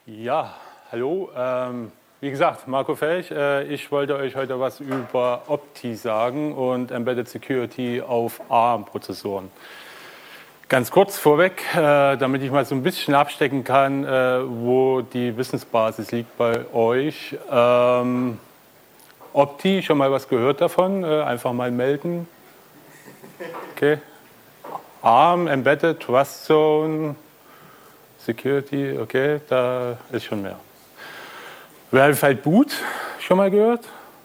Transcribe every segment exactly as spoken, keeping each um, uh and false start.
Ja, hallo. Ähm, wie gesagt, Marco Felch. Äh, ich wollte euch heute was über Opti sagen und Embedded Security auf ARM-Prozessoren. Ganz kurz vorweg, äh, damit ich mal so ein bisschen abstecken kann, äh, wo die Wissensbasis liegt bei euch. Ähm, Opti, schon mal was gehört davon? Äh, einfach mal melden. Okay. ARM, Embedded, Trust Zone, Security, okay, da ist schon mehr. Verified Boot, schon mal gehört?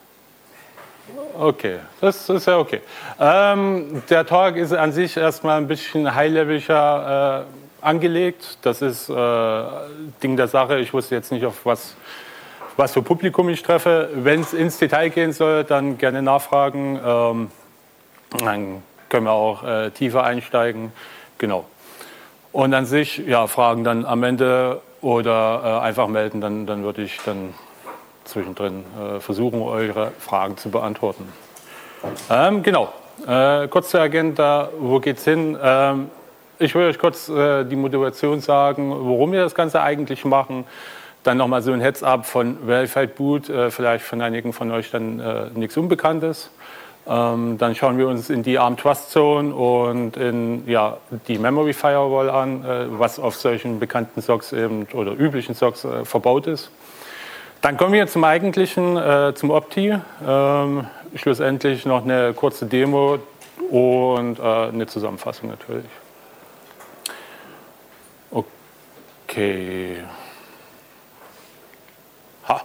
Okay, das ist ja okay. Ähm, der Talk ist an sich erstmal ein bisschen high-leveliger äh, angelegt. Das ist äh, Ding der Sache. Ich wusste jetzt nicht, auf was, was für Publikum ich treffe. Wenn es ins Detail gehen soll, dann gerne nachfragen. Ähm, dann können wir auch äh, tiefer einsteigen. Genau. Und an sich, ja, Fragen dann am Ende oder äh, einfach melden, dann, dann würde ich dann zwischendrin äh, versuchen, eure Fragen zu beantworten. Ähm, genau, äh, kurz zur Agenda, wo geht's hin? Ähm, ich will euch kurz äh, die Motivation sagen, warum wir das Ganze eigentlich machen. Dann nochmal so ein Heads-up von Verified Boot, äh, vielleicht von einigen von euch dann äh, nichts Unbekanntes. Ähm, dann schauen wir uns in die ARM Trust Zone und in ja, die Memory Firewall an, äh, was auf solchen bekannten Socks eben, oder üblichen Socks äh, verbaut ist. Dann kommen wir zum eigentlichen, äh, zum Opti. Ähm, schlussendlich noch eine kurze Demo und äh, eine Zusammenfassung natürlich. Okay. Ha.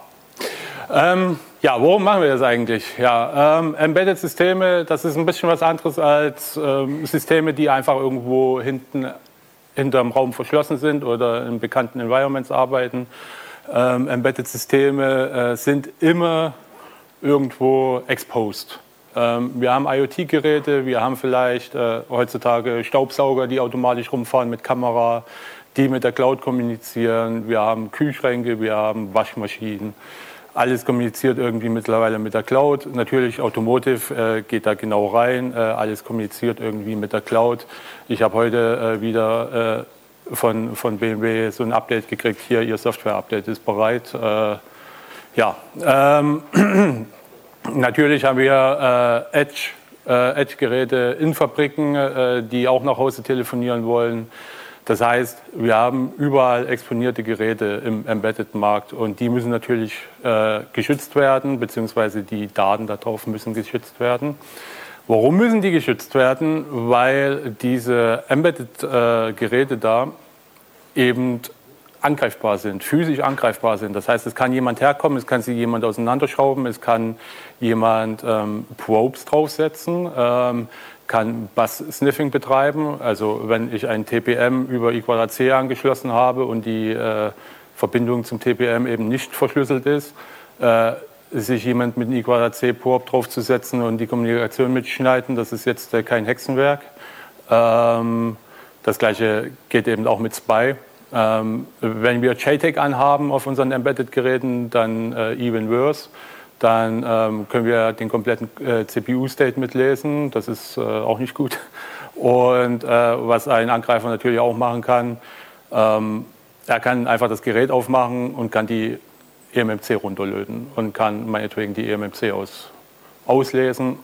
Ähm, ja, worum machen wir das eigentlich? Ja, ähm, Embedded-Systeme, das ist ein bisschen was anderes als ähm, Systeme, die einfach irgendwo hinten hinterm Raum verschlossen sind oder in bekannten Environments arbeiten. Ähm, Embedded-Systeme äh, sind immer irgendwo exposed. Ähm, wir haben IoT-Geräte, wir haben vielleicht äh, heutzutage Staubsauger, die automatisch rumfahren mit Kamera, die mit der Cloud kommunizieren. Wir haben Kühlschränke, wir haben Waschmaschinen. Alles kommuniziert irgendwie mittlerweile mit der Cloud. Natürlich Automotive äh, geht da genau rein. Äh, alles kommuniziert irgendwie mit der Cloud. Ich habe heute äh, wieder äh, von, von B M W so ein Update gekriegt. Hier, Ihr Software-Update ist bereit. Äh, ja, ähm, natürlich haben wir äh, Edge, äh, Edge-Geräte in Fabriken, äh, die auch nach Hause telefonieren wollen. Das heißt, wir haben überall exponierte Geräte im Embedded-Markt und die müssen natürlich äh, geschützt werden, beziehungsweise die Daten darauf müssen geschützt werden. Warum müssen die geschützt werden? Weil diese Embedded-Geräte äh, da eben angreifbar sind, physisch angreifbar sind. Das heißt, es kann jemand herkommen, es kann sich jemand auseinanderschrauben, es kann jemand ähm, Probes draufsetzen, ähm, kann Bus-Sniffing betreiben. Also wenn ich ein T P M über I Quadrat C angeschlossen habe und die äh, Verbindung zum T P M eben nicht verschlüsselt ist, äh, sich jemand mit einem I Quadrat C Probe draufzusetzen und die Kommunikation mitschneiden, das ist jetzt äh, kein Hexenwerk. Ähm, das gleiche geht eben auch mit Spy. Ähm, wenn wir J TAG anhaben auf unseren Embedded-Geräten, dann äh, even worse. Dann ähm, können wir den kompletten äh, C P U-State mitlesen. Das ist äh, auch nicht gut. Und äh, was ein Angreifer natürlich auch machen kann, ähm, er kann einfach das Gerät aufmachen und kann die E M M C runterlöten und kann meinetwegen die E M M C aus, auslesen.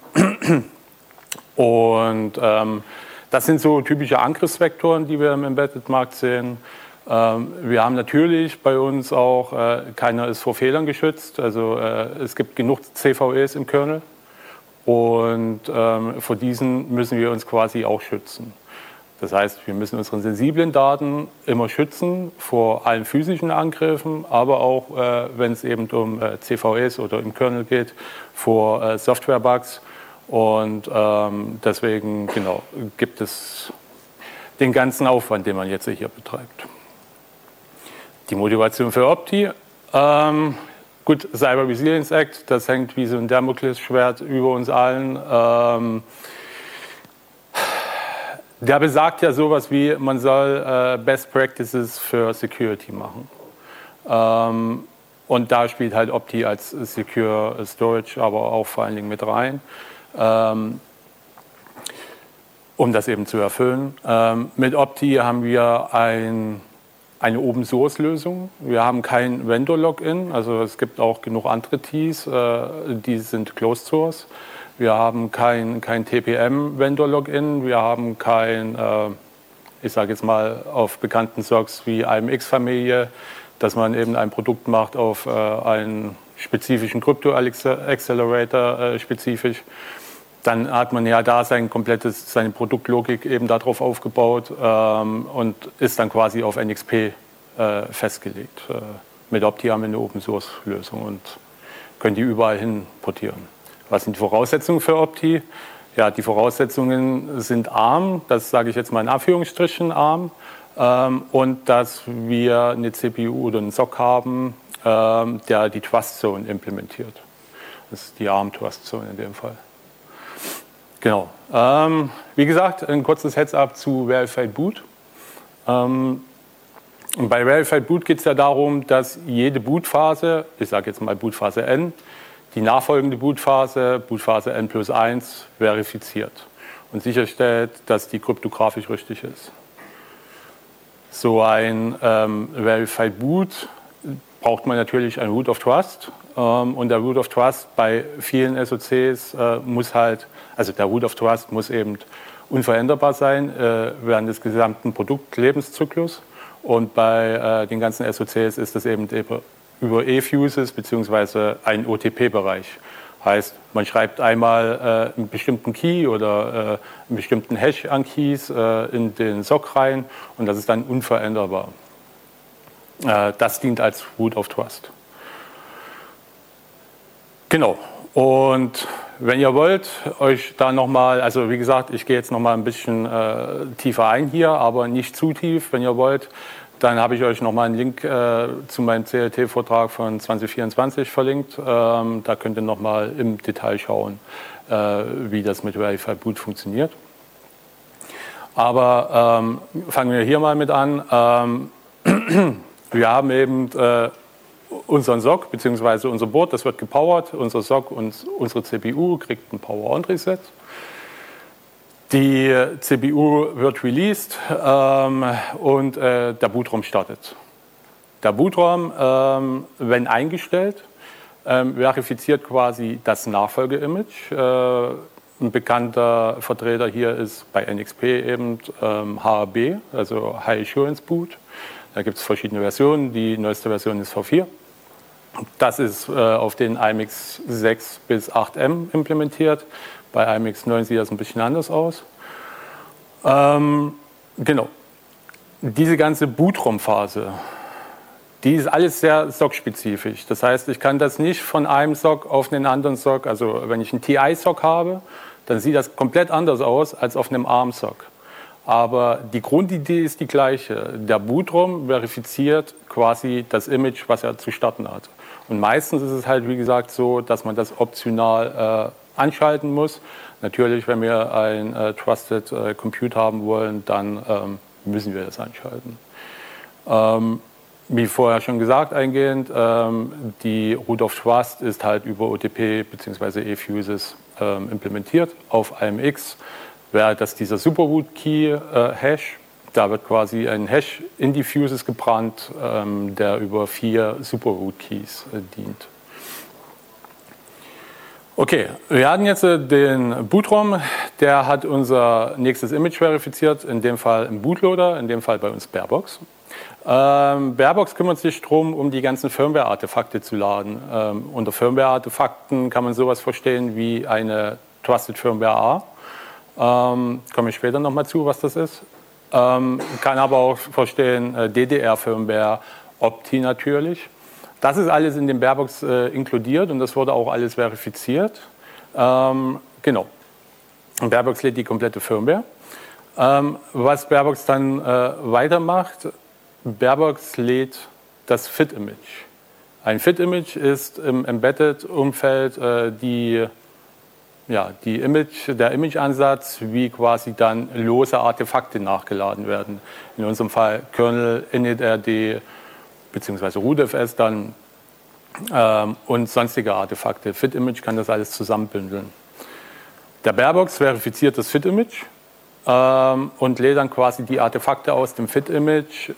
Und ähm, das sind so typische Angriffsvektoren, die wir im Embedded-Markt sehen. Ähm, wir haben natürlich bei uns auch, äh, keiner ist vor Fehlern geschützt. Also äh, es gibt genug C V Es im Kernel und ähm, vor diesen müssen wir uns quasi auch schützen. Das heißt, wir müssen unsere sensiblen Daten immer schützen vor allen physischen Angriffen, aber auch, äh, wenn es eben um äh, C V Es oder im Kernel geht, vor äh, Software-Bugs. Und ähm, deswegen genau, gibt es den ganzen Aufwand, den man jetzt hier betreibt. Die Motivation für Opti, ähm, gut, Cyber Resilience Act, das hängt wie so ein Damoklesschwert über uns allen. Ähm, der besagt ja sowas wie, man soll äh, Best Practices für Security machen. Ähm, und da spielt halt Opti als Secure Storage aber auch vor allen Dingen mit rein, ähm, um das eben zu erfüllen. Ähm, mit Opti haben wir ein eine Open-Source-Lösung. Wir haben kein Vendor-Login, also es gibt auch genug andere Tees, äh, die sind Closed-Source. Wir haben kein, kein T P M-Vendor-Login, wir haben kein, äh, ich sage jetzt mal auf bekannten Socs wie I M X-Familie, dass man eben ein Produkt macht auf äh, einen spezifischen Krypto-Accelerator äh, spezifisch. Dann hat man ja da sein komplettes, seine Produktlogik eben darauf aufgebaut ähm, und ist dann quasi auf N X P äh, festgelegt. Äh, mit Opti haben wir eine Open-Source-Lösung und können die überall hin portieren. Was sind die Voraussetzungen für Opti? Ja, die Voraussetzungen sind ARM, das sage ich jetzt mal in Anführungsstrichen ARM, ähm, und dass wir eine C P U oder einen S O C haben, ähm, der die Trust Zone implementiert. Das ist die ARM Trust Zone in dem Fall. Genau. Ähm, wie gesagt, ein kurzes Heads-up zu Verified Boot. Ähm, bei Verified Boot geht es ja darum, dass jede Bootphase, ich sage jetzt mal Bootphase N, die nachfolgende Bootphase, Bootphase N plus eins, verifiziert und sicherstellt, dass die kryptografisch richtig ist. So ein ähm, Verified Boot braucht man natürlich ein Root of Trust. Ähm, und der Root of Trust bei vielen S O Cs äh, muss halt, also der Root of Trust muss eben unveränderbar sein äh, während des gesamten Produktlebenszyklus. Und bei äh, den ganzen S O Cs ist das eben über E-Fuses bzw. ein O T P-Bereich. Heißt, man schreibt einmal äh, einen bestimmten Key oder äh, einen bestimmten Hash an Keys äh, in den S O C rein und das ist dann unveränderbar. Äh, das dient als Root of Trust. Genau. Und wenn ihr wollt, euch da nochmal, also wie gesagt, ich gehe jetzt nochmal ein bisschen äh, tiefer ein hier, aber nicht zu tief. Wenn ihr wollt, dann habe ich euch nochmal einen Link äh, zu meinem C L T-Vortrag von zwanzig vierundzwanzig verlinkt. Ähm, da könnt ihr nochmal im Detail schauen, äh, wie das mit Verified Boot funktioniert. Aber ähm, fangen wir hier mal mit an. Ähm, wir haben eben äh, unseren S O C bzw. unser Board, das wird gepowert. Unser S O C und unsere C P U kriegt ein Power-on-Reset. Die C P U wird released ähm, und äh, der Bootraum startet. Der Bootraum, ähm, wenn eingestellt, ähm, verifiziert quasi das Nachfolgeimage. Äh, ein bekannter Vertreter hier ist bei N X P eben ähm, H A B, also High Assurance Boot. Da gibt es verschiedene Versionen. Die neueste Version ist V vier. Das ist äh, auf den I M X sechs bis acht M implementiert. Bei I M X neun sieht das ein bisschen anders aus. Ähm, genau. Diese ganze Bootraumphase, die ist alles sehr S O C-spezifisch. Das heißt, ich kann das nicht von einem S O C auf einen anderen S O C, also wenn ich einen T I-S O C habe, dann sieht das komplett anders aus als auf einem ARM-S O C. Aber die Grundidee ist die gleiche. Der Bootraum verifiziert quasi das Image, was er zu starten hat. Und meistens ist es halt, wie gesagt, so, dass man das optional äh, anschalten muss. Natürlich, wenn wir ein äh, Trusted äh, Compute haben wollen, dann ähm, müssen wir das anschalten. Ähm, wie vorher schon gesagt, eingehend, ähm, die Root of Trust ist halt über O T P bzw. E-Fuses ähm, implementiert auf I M X. Wäre das dieser Superroot Key äh, Hash, da wird quasi ein Hash in die Fuses gebrannt, ähm, der über vier Superroot Keys äh, dient. Okay, wir hatten jetzt äh, den Bootraum, der hat unser nächstes Image verifiziert, in dem Fall im Bootloader, in dem Fall bei uns Barebox. Ähm, Barebox kümmert sich darum, um die ganzen Firmware-Artefakte zu laden. Ähm, unter Firmware-Artefakten kann man sowas verstehen wie eine Trusted Firmware A. Ähm, komme ich später nochmal zu, was das ist. Ähm, kann aber auch verstehen äh, D D R-Firmware, Opti natürlich. Das ist alles in dem Barebox äh, inkludiert und das wurde auch alles verifiziert. Ähm, genau. Und Barebox lädt die komplette Firmware. Ähm, was Barebox dann äh, weitermacht, Barebox lädt das Fit-Image. Ein Fit-Image ist im Embedded-Umfeld äh, die Ja, die Image, der Image-Ansatz, wie quasi dann lose Artefakte nachgeladen werden. In unserem Fall Kernel, initRD bzw. rootfs dann ähm, und sonstige Artefakte. Fit-Image kann das alles zusammenbündeln. Der Barebox verifiziert das Fit-Image ähm, und lädt dann quasi die Artefakte aus dem Fit-Image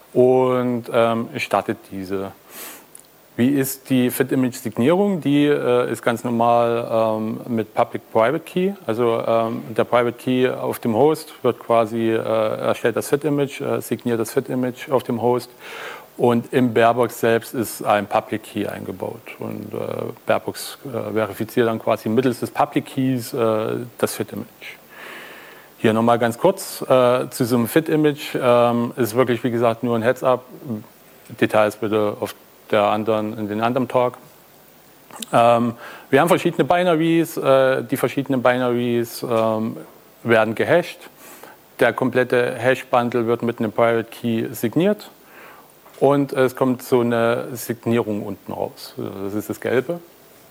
und ähm, startet diese. Wie ist die Fit-Image-Signierung? Die äh, ist ganz normal ähm, mit Public-Private Key. Also ähm, der Private Key auf dem Host wird quasi, äh, erstellt das Fit-Image, äh, signiert das Fit-Image auf dem Host. Und im Barebox selbst ist ein Public Key eingebaut. Und äh, Barebox äh, verifiziert dann quasi mittels des Public Keys äh, das Fit-Image. Hier nochmal ganz kurz äh, zu so einem Fit-Image. Ähm, ist wirklich, wie gesagt, nur ein Heads-up. Details bitte auf der anderen, in den anderen Talk. Ähm, wir haben verschiedene Binaries. Äh, die verschiedenen Binaries ähm, werden gehasht. Der komplette Hash-Bundle wird mit einem Private Key signiert. Und es kommt so eine Signierung unten raus. Das ist das Gelbe.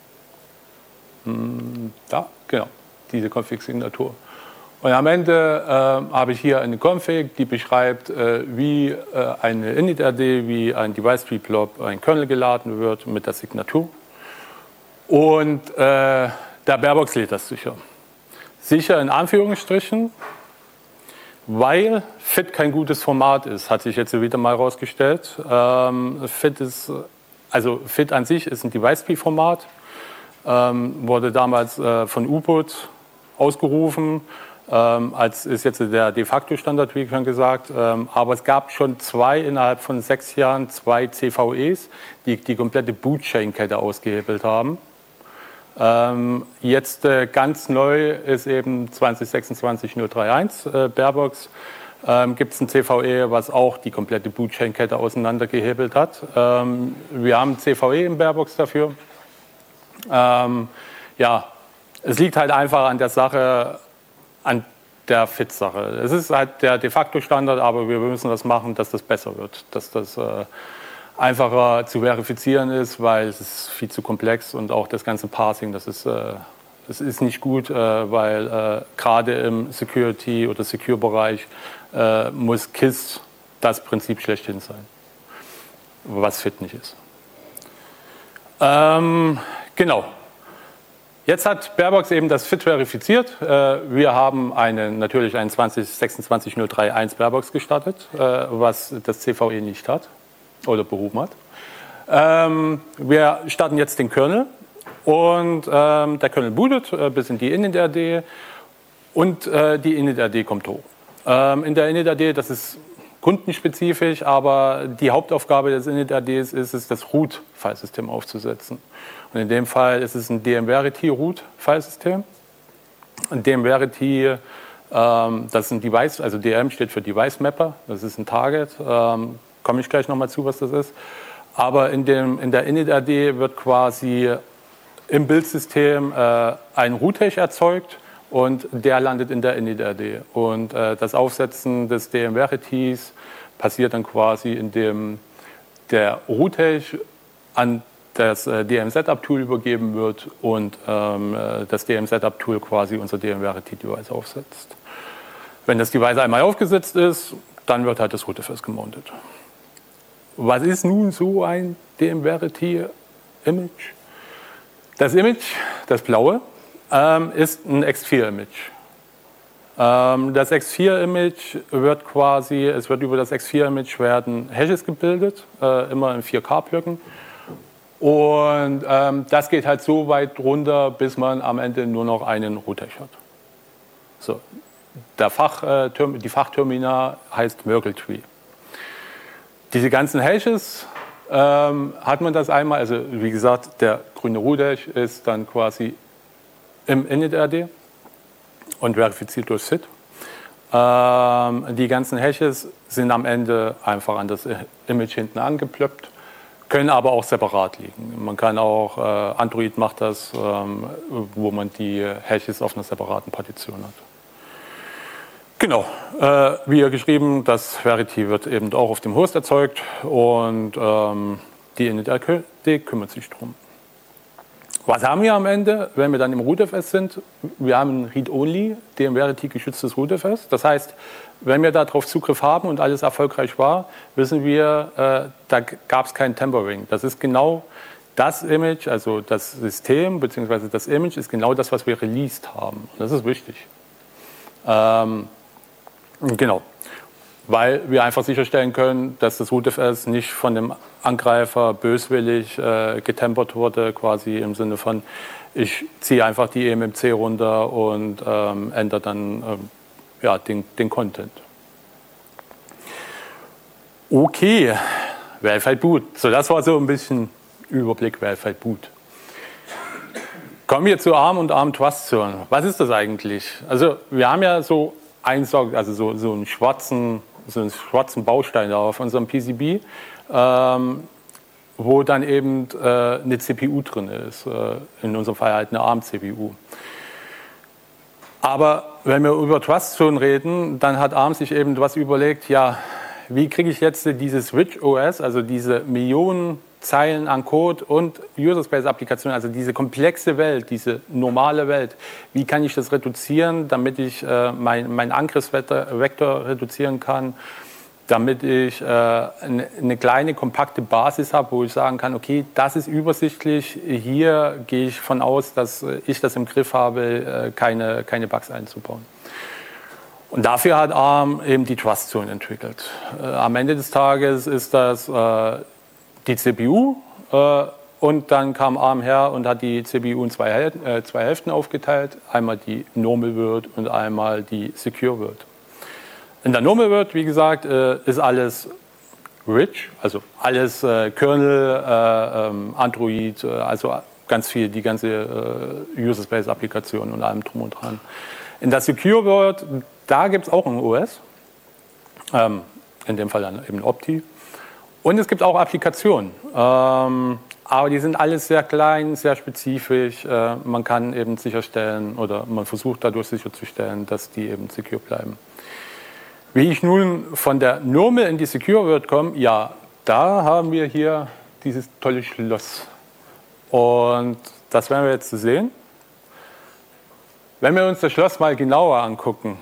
Da, genau, diese Config-Signatur. Und am Ende äh, habe ich hier eine Config, die beschreibt, äh, wie äh, eine init-R D, wie ein device-tree-blob, ein Kernel geladen wird mit der Signatur. Und äh, der Barebox lädt das sicher. Sicher in Anführungsstrichen, weil Fit kein gutes Format ist, hat sich jetzt wieder mal herausgestellt. Ähm, Fit ist, also Fit an sich ist ein Device-Tree-Format, ähm, wurde damals äh, von U P U T ausgerufen, ähm, als ist jetzt der de facto Standard, wie schon gesagt. Ähm, aber es gab schon zwei innerhalb von sechs Jahren zwei C V Es, die die komplette Bootchain-Kette ausgehebelt haben. Ähm, jetzt äh, ganz neu ist eben zwanzig sechsundzwanzig null drei eins äh, Barebox. Ähm, gibt es ein C V E, was auch die komplette Bootchain-Kette auseinandergehebelt hat. Ähm, wir haben ein C V E im Barebox dafür. Ähm, ja, es liegt halt einfach an der Sache, an der Fit-Sache. Es ist halt der de facto Standard, aber wir müssen das machen, dass das besser wird, dass das äh, einfacher zu verifizieren ist, weil es ist viel zu komplex und auch das ganze Parsing, das ist, äh, das ist nicht gut, äh, weil äh, gerade im Security- oder Secure-Bereich äh, muss K I S das Prinzip schlechthin sein, was Fit nicht ist. Ähm, genau. Jetzt hat Barebox eben das Fit verifiziert. Wir haben eine, natürlich einen zwanzig sechsundzwanzig null drei eins Barebox gestartet, was das C V E nicht hat oder behoben hat. Wir starten jetzt den Kernel und der Kernel bootet bis in die init-R D und die init-R D kommt hoch. In der init-R D, das ist kundenspezifisch, aber die Hauptaufgabe des init-R Ds ist es, das Root-Filesystem aufzusetzen. Und in dem Fall ist es ein D M Verity-Root-Filesystem. Ein D M Verity, ähm, das ist ein Device, also D M steht für Device Mapper, das ist ein Target, ähm, komme ich gleich nochmal zu, was das ist. Aber in, dem, in der init-R D wird quasi im Bildsystem äh, ein Root-Hash erzeugt und der landet in der init-R D. Und äh, das Aufsetzen des D M Verities passiert dann quasi, indem der Root-Hash an das D M-Setup-Tool übergeben wird und ähm, das D M-Setup-Tool quasi unser D M Verity-Device aufsetzt. Wenn das Device einmal aufgesetzt ist, dann wird halt das Root-F S gemountet. Was ist nun so ein D M Verity-Image? Das Image, das blaue, ähm, ist ein X vier Image. Ähm, das X vier Image wird quasi, es wird über das X vier Image werden Hashes gebildet, äh, immer in vier K-Blöcken. Und ähm, das geht halt so weit runter, bis man am Ende nur noch einen Root-Hash hat. So. Der Fach, äh, die Fachtermina heißt Merkle Tree. Diese ganzen Hashes ähm, hat man das einmal, also wie gesagt, der grüne Root-Hash ist dann quasi im init-R D und verifiziert durch Fit. Ähm, die ganzen Hashes sind am Ende einfach an das Image hinten angeplöppt, können aber auch separat liegen. Man kann auch, äh, Android macht das, ähm, wo man die Hashes auf einer separaten Partition hat. Genau, äh, wie ja geschrieben, das Verity wird eben auch auf dem Host erzeugt und ähm, die init-R D kümmert sich drum. Was haben wir am Ende, wenn wir dann im Root-F S sind? Wir haben ein Read-Only, D M Verity geschütztes Root-F S. Das heißt, wenn wir darauf Zugriff haben und alles erfolgreich war, wissen wir, äh, da gab es kein Tampering. Das ist genau das Image, also das System bzw. das Image ist genau das, was wir released haben. Das ist wichtig. Ähm, genau. weil wir einfach sicherstellen können, dass das rootfs nicht von dem Angreifer böswillig äh, getempert wurde, quasi im Sinne von, ich ziehe einfach die E M M C runter und ähm, ändere dann ähm, ja, den, den Content. Okay, Weltweit Boot. So, das war so ein bisschen Überblick Weltweit Boot. Kommen wir zu ARM und ARM Trust Zone. Was ist das eigentlich? Also wir haben ja so einen, also so, so einen schwarzen, so einen schwarzen Baustein da auf unserem P C B, ähm, wo dann eben äh, eine C P U drin ist. Äh, in unserem Fall halt eine ARM-C P U. Aber wenn wir über Trust Zone reden, dann hat ARM sich eben was überlegt, ja, wie kriege ich jetzt dieses Rich O S, also diese Millionen Zeilen an Code und User-Space-Applikationen, also diese komplexe Welt, diese normale Welt, wie kann ich das reduzieren, damit ich äh, mein, mein Angriffsvektor reduzieren kann, damit ich äh, eine, eine kleine, kompakte Basis habe, wo ich sagen kann, okay, das ist übersichtlich, hier gehe ich von aus, dass ich das im Griff habe, äh, keine, keine Bugs einzubauen. Und dafür hat ARM eben die Trust Zone entwickelt. Äh, am Ende des Tages ist das äh, die C P U äh, und dann kam ARM her und hat die C P U in zwei, äh, zwei Hälften aufgeteilt. Einmal die Normal World und einmal die Secure World. In der Normal World, wie gesagt, äh, ist alles rich, also alles äh, Kernel, äh, ähm, Android, äh, also ganz viel, die ganze äh, User-Space-Applikation und allem drum und dran. In der Secure World, da gibt es auch ein O S, ähm, in dem Fall dann eben Opti. Und es gibt auch Applikationen, ähm, aber die sind alles sehr klein, sehr spezifisch. Äh, man kann eben sicherstellen oder man versucht dadurch sicherzustellen, dass die eben secure bleiben. Wie ich nun von der Normal in die Secure World komme, ja, da haben wir hier dieses tolle Schloss. Und das werden wir jetzt sehen. Wenn wir uns das Schloss mal genauer angucken,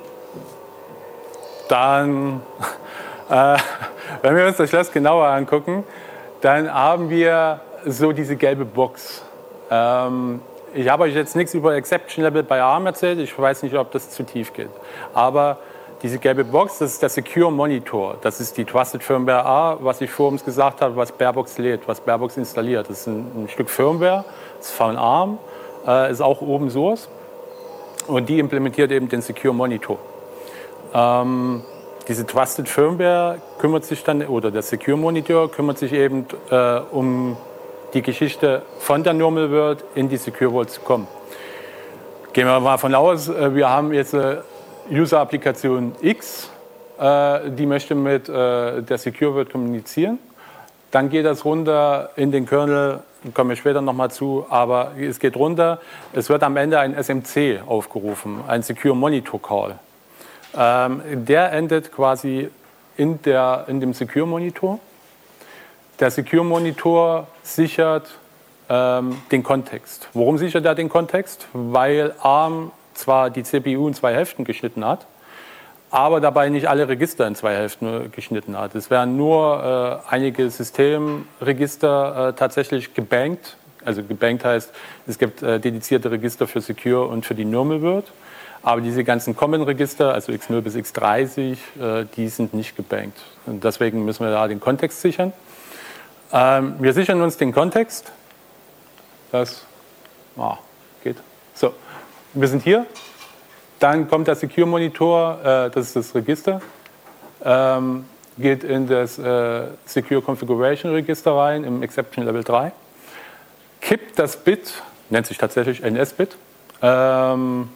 dann... äh, Wenn wir uns das Schloss genauer angucken, dann haben wir so diese gelbe Box. Ähm, ich habe euch jetzt nichts über Exception Level bei ARM erzählt, ich weiß nicht, ob das zu tief geht. Aber diese gelbe Box, das ist der Secure Monitor. Das ist die Trusted Firmware A, was ich vorhin gesagt habe, was Barebox lädt, was Barebox installiert. Das ist ein, ein Stück Firmware, das ist von ARM, äh, ist auch Open Source. Und die implementiert eben den Secure Monitor. Ähm, Diese Trusted Firmware kümmert sich dann, oder der Secure Monitor kümmert sich eben äh, um die Geschichte von der Normal World in die Secure World zu kommen. Gehen wir mal von aus, äh, wir haben jetzt eine User-Applikation X, äh, die möchte mit äh, der Secure World kommunizieren. Dann geht das runter in den Kernel, kommen wir später nochmal zu, aber es geht runter. Es wird am Ende ein S M C aufgerufen, ein Secure Monitor Call. Ähm, der endet quasi in, der, in dem Secure Monitor. Der Secure Monitor sichert ähm, den Kontext. Warum sichert er den Kontext? Weil ARM zwar die C P U in zwei Hälften geschnitten hat, aber dabei nicht alle Register in zwei Hälften geschnitten hat. Es werden nur äh, einige Systemregister äh, tatsächlich gebankt. Also gebankt heißt, es gibt äh, dedizierte Register für Secure und für die Normal World. Aber diese ganzen Common-Register, also X null bis X dreißig, äh, die sind nicht gebankt. Und deswegen müssen wir da den Kontext sichern. Ähm, wir sichern uns den Kontext. Das oh, geht. So, wir sind hier. Dann kommt der Secure Monitor, äh, das ist das Register, ähm, geht in das äh, Secure Configuration Register rein, im Exception Level drei, kippt das Bit, nennt sich tatsächlich N S-Bit, ähm,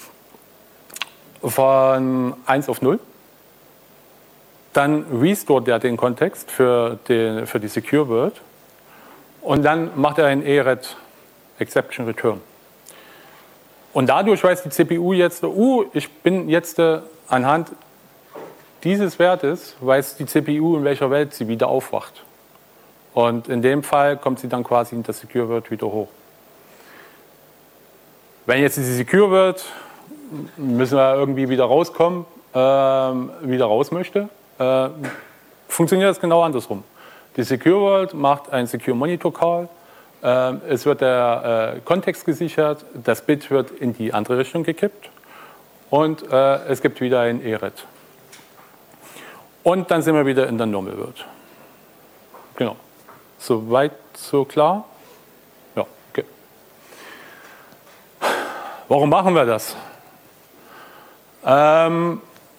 von eins auf null. Dann restored er den Kontext für, den, für die Secure World und dann macht er ein E R E T, Exception Return. Und dadurch weiß die C P U jetzt, uh, ich bin jetzt äh, anhand dieses Wertes, weiß die C P U, in welcher Welt sie wieder aufwacht. Und in dem Fall kommt sie dann quasi in der Secure World wieder hoch. Wenn jetzt diese Secure World, müssen wir irgendwie wieder rauskommen, äh, wieder raus möchte, äh, funktioniert das genau andersrum. Die Secure World macht einen Secure Monitor Call, äh, es wird der äh, Kontext gesichert, das Bit wird in die andere Richtung gekippt und äh, es gibt wieder ein E R E T. Und dann sind wir wieder in der Normal World. Genau. Soweit, so klar? Ja, okay. Warum machen wir das? Ähm,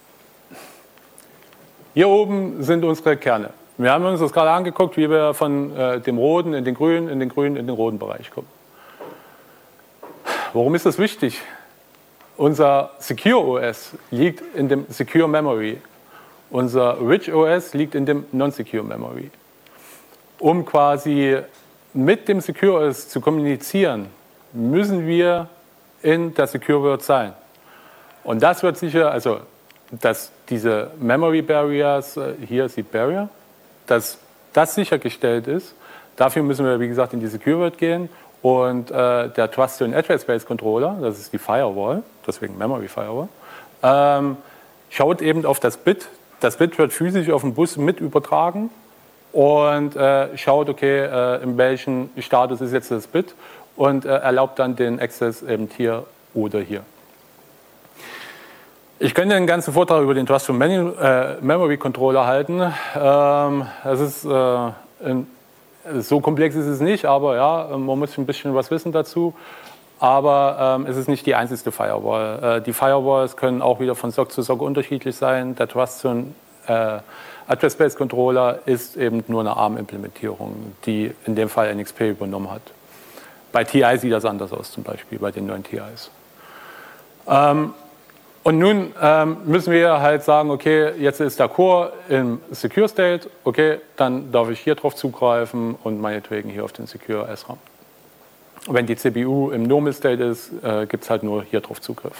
hier oben sind unsere Kerne. Wir haben uns das gerade angeguckt, wie wir von äh, dem roten in den grünen, in den grünen, in den roten Bereich kommen. Warum ist das wichtig? Unser Secure O S liegt in dem Secure Memory. Unser Rich O S liegt in dem Non-Secure Memory. Um quasi mit dem Secure O S zu kommunizieren, müssen wir in der Secure World sein. Und das wird sicher, also dass diese Memory Barriers, hier ist die Barrier, dass das sichergestellt ist. Dafür müssen wir, wie gesagt, in die Secure World gehen. Und äh, der Trusted Address Space Controller, das ist die Firewall, deswegen Memory Firewall, ähm, schaut eben auf das Bit. Das Bit wird physisch auf den Bus mit übertragen und äh, schaut, okay, äh, in welchem Status ist jetzt das Bit und äh, erlaubt dann den Access eben hier oder hier. Ich könnte den ganzen Vortrag über den Trusted Memory Controller halten. Ähm, das ist, äh, ein, so komplex ist es nicht, aber ja, man muss ein bisschen was wissen dazu. Aber ähm, es ist nicht die einzige Firewall. Äh, die Firewalls können auch wieder von S O C zu S O C unterschiedlich sein. Der Trusted äh, Address Space Controller ist eben nur eine ARM-Implementierung, die in dem Fall N X P übernommen hat. Bei T I sieht das anders aus, zum Beispiel bei den neuen T Is. Ähm, Und nun ähm, müssen wir halt sagen, okay, jetzt ist der Core im Secure State, okay, dann darf ich hier drauf zugreifen und meinetwegen hier auf den Secure S RAM. Wenn die C P U im Normal State ist, äh, gibt es halt nur hier drauf Zugriff.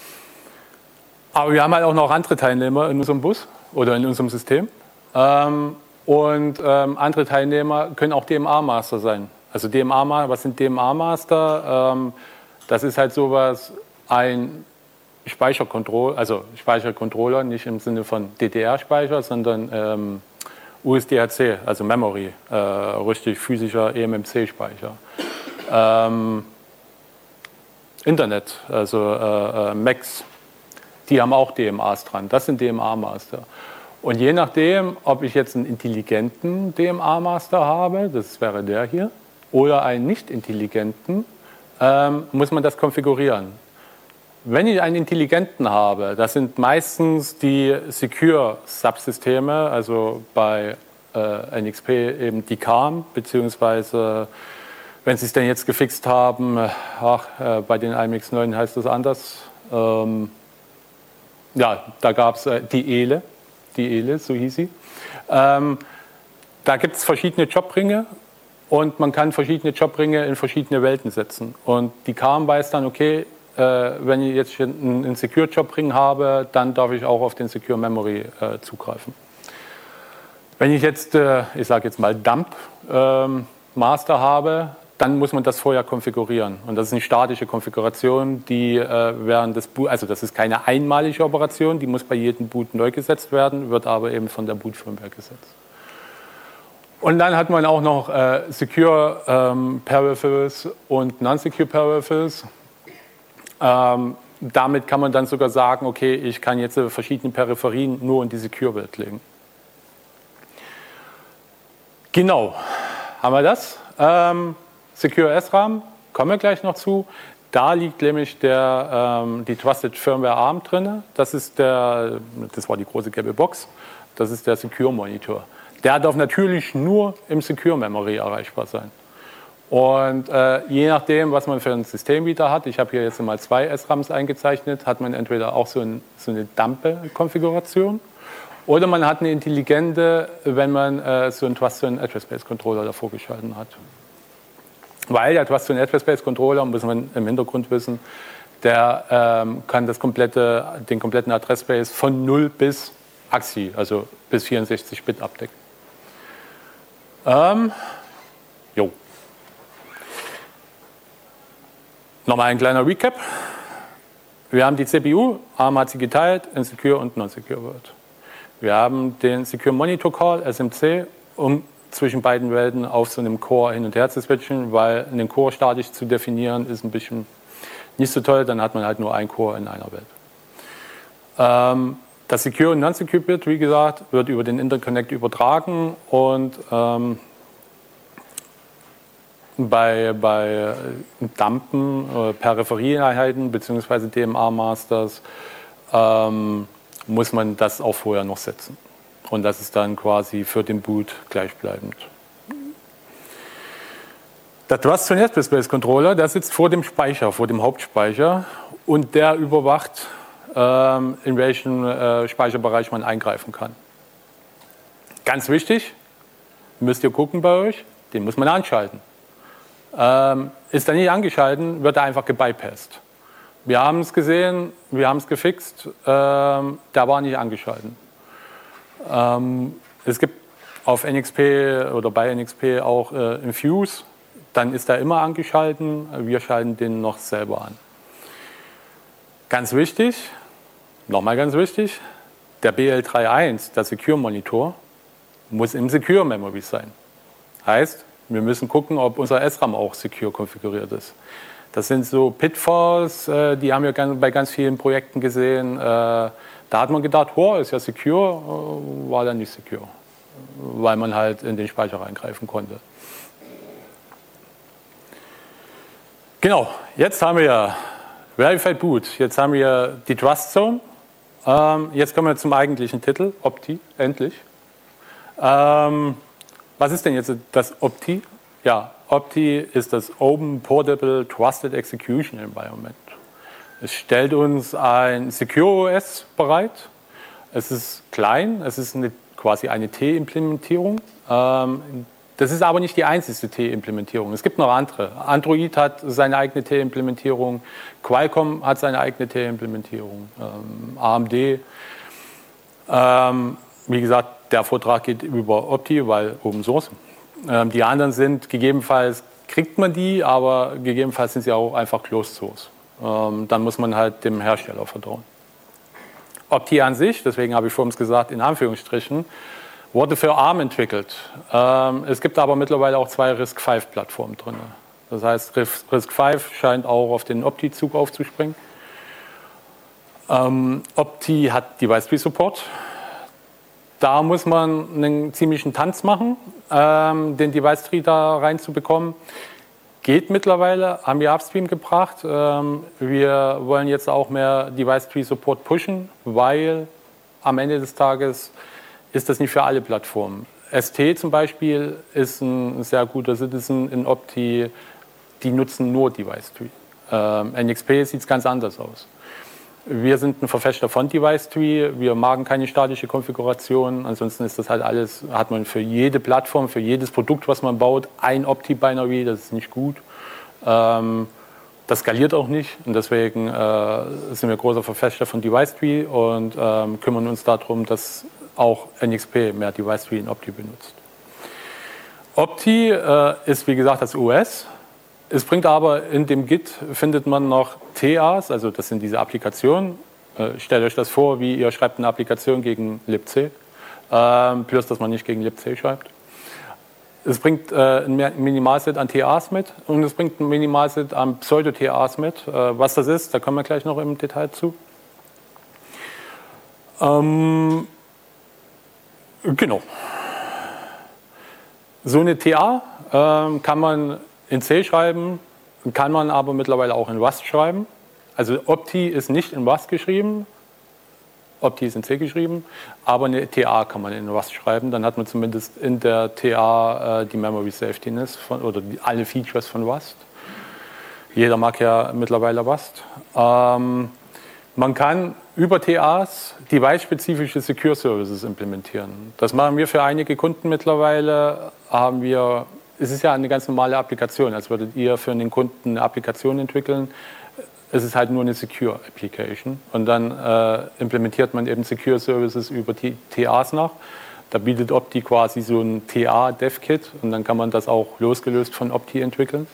Aber wir haben halt auch noch andere Teilnehmer in unserem Bus oder in unserem System. Ähm, und ähm, andere Teilnehmer können auch D M A-Master sein. Also D M A, was sind D M A-Master? Ähm, das ist halt sowas, ein Speichercontroller, also Speichercontroller, nicht im Sinne von D D R-Speicher, sondern ähm, U S D H C, also Memory, äh, richtig physischer E M M C-Speicher. Ähm, Internet, also äh, äh, Macs, die haben auch D M As dran. Das sind D M A-Master. Und je nachdem, ob ich jetzt einen intelligenten D M A-Master habe, das wäre der hier, oder einen nicht intelligenten, ähm, muss man das konfigurieren. Wenn ich einen intelligenten habe, das sind meistens die Secure-Subsysteme, also bei äh, N X P eben die C A R M, beziehungsweise, wenn Sie es denn jetzt gefixt haben, ach, äh, bei den I M X neun heißt das anders, ähm, ja, da gab es äh, die E L E, die E L E, so hieß sie. Ähm, da gibt es verschiedene Jobringe und man kann verschiedene Jobringe in verschiedene Welten setzen. Und die C A R M weiß dann, okay, Äh, wenn ich jetzt einen, einen Secure-Job-Ring habe, dann darf ich auch auf den Secure Memory äh, zugreifen. Wenn ich jetzt, äh, ich sage jetzt mal Dump ähm, Master habe, dann muss man das vorher konfigurieren. Und das ist eine statische Konfiguration, die äh, während des Boot, also das ist keine einmalige Operation, die muss bei jedem Boot neu gesetzt werden, wird aber eben von der Boot-Firmware gesetzt. Und dann hat man auch noch äh, Secure ähm, Peripherals und Non-Secure Peripherals. Ähm, damit kann man dann sogar sagen, okay, ich kann jetzt äh, verschiedene Peripherien nur in die Secure-Welt legen. Genau, haben wir das. Ähm, Secure S RAM, kommen wir gleich noch zu. Da liegt nämlich der, ähm, die Trusted Firmware ARM drin. Das ist der, das war die große gelbe Box. Das ist der Secure Monitor. Der darf natürlich nur im Secure Memory erreichbar sein. Und äh, je nachdem, was man für ein System wieder hat, ich habe hier jetzt mal zwei S RAMs eingezeichnet, hat man entweder auch so, ein, so eine Dumpe-Konfiguration oder man hat eine intelligente, wenn man äh, so einen Trusted Address Space Controller davor geschalten hat. Weil der Trusted Address Space Controller, muss man im Hintergrund wissen, der ähm, kann das komplette, den kompletten Adressspace von null bis A X I, also bis vierundsechzig Bit abdecken. Ähm, jo. Nochmal ein kleiner Recap. Wir haben die C P U, ARM hat sie geteilt in Secure und Non-Secure World. Wir haben den Secure Monitor Call, S M C, um zwischen beiden Welten auf so einem Core hin und her zu switchen, weil einen Core statisch zu definieren ist ein bisschen nicht so toll, dann hat man halt nur einen Core in einer Welt. Ähm, Das Secure und Non-Secure Bit, wie gesagt, wird über den Interconnect übertragen und ähm, bei, bei Dumpen, äh, Peripherieeinheiten bzw. D M A-Masters ähm, muss man das auch vorher noch setzen. Und das ist dann quasi für den Boot gleichbleibend. Der Trustzone Network Space Controller, der sitzt vor dem Speicher, vor dem Hauptspeicher und der überwacht, ähm, in welchen äh, Speicherbereich man eingreifen kann. Ganz wichtig, müsst ihr gucken bei euch, den muss man anschalten. Ähm, ist er nicht angeschalten, wird er einfach gebypasst. Wir haben es gesehen, wir haben es gefixt, ähm, der war nicht angeschalten. Ähm, es gibt auf N X P oder bei N X P auch äh, Infuse, dann ist er immer angeschalten, wir schalten den noch selber an. Ganz wichtig, nochmal ganz wichtig, der B L drei Punkt eins, der Secure Monitor, muss im Secure Memory sein. Heißt, wir müssen gucken, ob unser S RAM auch secure konfiguriert ist. Das sind so Pitfalls, äh, die haben wir bei ganz vielen Projekten gesehen. Äh, da hat man gedacht, oh, ist ja secure, äh, war dann nicht secure, weil man halt in den Speicher reingreifen konnte. Genau, jetzt haben wir Verified Boot, jetzt haben wir die Trust Zone. Ähm, jetzt kommen wir zum eigentlichen Titel, Opti, endlich. Ähm, was ist denn jetzt das Opti? Ja, Opti ist das Open Portable Trusted Execution Environment. Es stellt uns ein Secure O S bereit. Es ist klein, es ist eine, quasi eine T-Implementierung. Ähm, das ist aber nicht die einzige T-Implementierung. Es gibt noch andere. Android hat seine eigene T-Implementierung, Qualcomm hat seine eigene T-Implementierung, ähm, A M D. Ähm, wie gesagt, der Vortrag geht über Opti, weil Open Source. Ähm, die anderen sind gegebenenfalls, kriegt man die, aber gegebenenfalls sind sie auch einfach Closed Source. Ähm, dann muss man halt dem Hersteller vertrauen. Opti an sich, deswegen habe ich vorhin gesagt, in Anführungsstrichen, wurde für ARM entwickelt. Ähm, es gibt aber mittlerweile auch zwei RISC fünf Plattformen drin. Das heißt, RISC fünf scheint auch auf den Opti-Zug aufzuspringen. Ähm, Opti hat Device Tree Support. Da muss man einen ziemlichen Tanz machen, ähm, den Device Tree da reinzubekommen. Geht mittlerweile, haben wir Upstream gebracht. Ähm, wir wollen jetzt auch mehr Device Tree Support pushen, weil am Ende des Tages ist das nicht für alle Plattformen. S T zum Beispiel ist ein sehr guter Citizen in Opti, die nutzen nur Device Tree. Ähm, N X P sieht es ganz anders aus. Wir sind ein Verfechter von Device Tree, wir magen keine statische Konfiguration, ansonsten ist das halt alles, hat man für jede Plattform, für jedes Produkt, was man baut, ein Opti-Binary, das ist nicht gut. Ähm, das skaliert auch nicht und deswegen äh, sind wir großer Verfechter von Device Tree und ähm, kümmern uns darum, dass auch N X P mehr Device Tree in Opti benutzt. Opti äh, ist wie gesagt das O S. Es bringt aber in dem Git findet man noch T As, also das sind diese Applikationen. Äh, stellt euch das vor, wie ihr schreibt eine Applikation gegen libc, äh, plus dass man nicht gegen libc schreibt. Es bringt äh, ein Minimalset an T As mit und es bringt ein Minimalset an Pseudo-T As mit. Äh, was das ist, da kommen wir gleich noch im Detail zu. Ähm, genau. So eine T A äh, kann man in C schreiben, kann man aber mittlerweile auch in Rust schreiben. Also Opti ist nicht in Rust geschrieben, Opti ist in C geschrieben, aber eine T A kann man in Rust schreiben. Dann hat man zumindest in der T A äh, die Memory Safetiness von, oder die, alle Features von Rust. Jeder mag ja mittlerweile Rust. Ähm, man kann über T As device-spezifische Secure Services implementieren. Das machen wir für einige Kunden mittlerweile. Haben wir Es ist ja eine ganz normale Applikation, als würdet ihr für einen Kunden eine Applikation entwickeln. Es ist halt nur eine Secure Application und dann äh, implementiert man eben Secure Services über T As nach. Da bietet Opti quasi so ein T A-Dev-Kit und dann kann man das auch losgelöst von Opti entwickeln.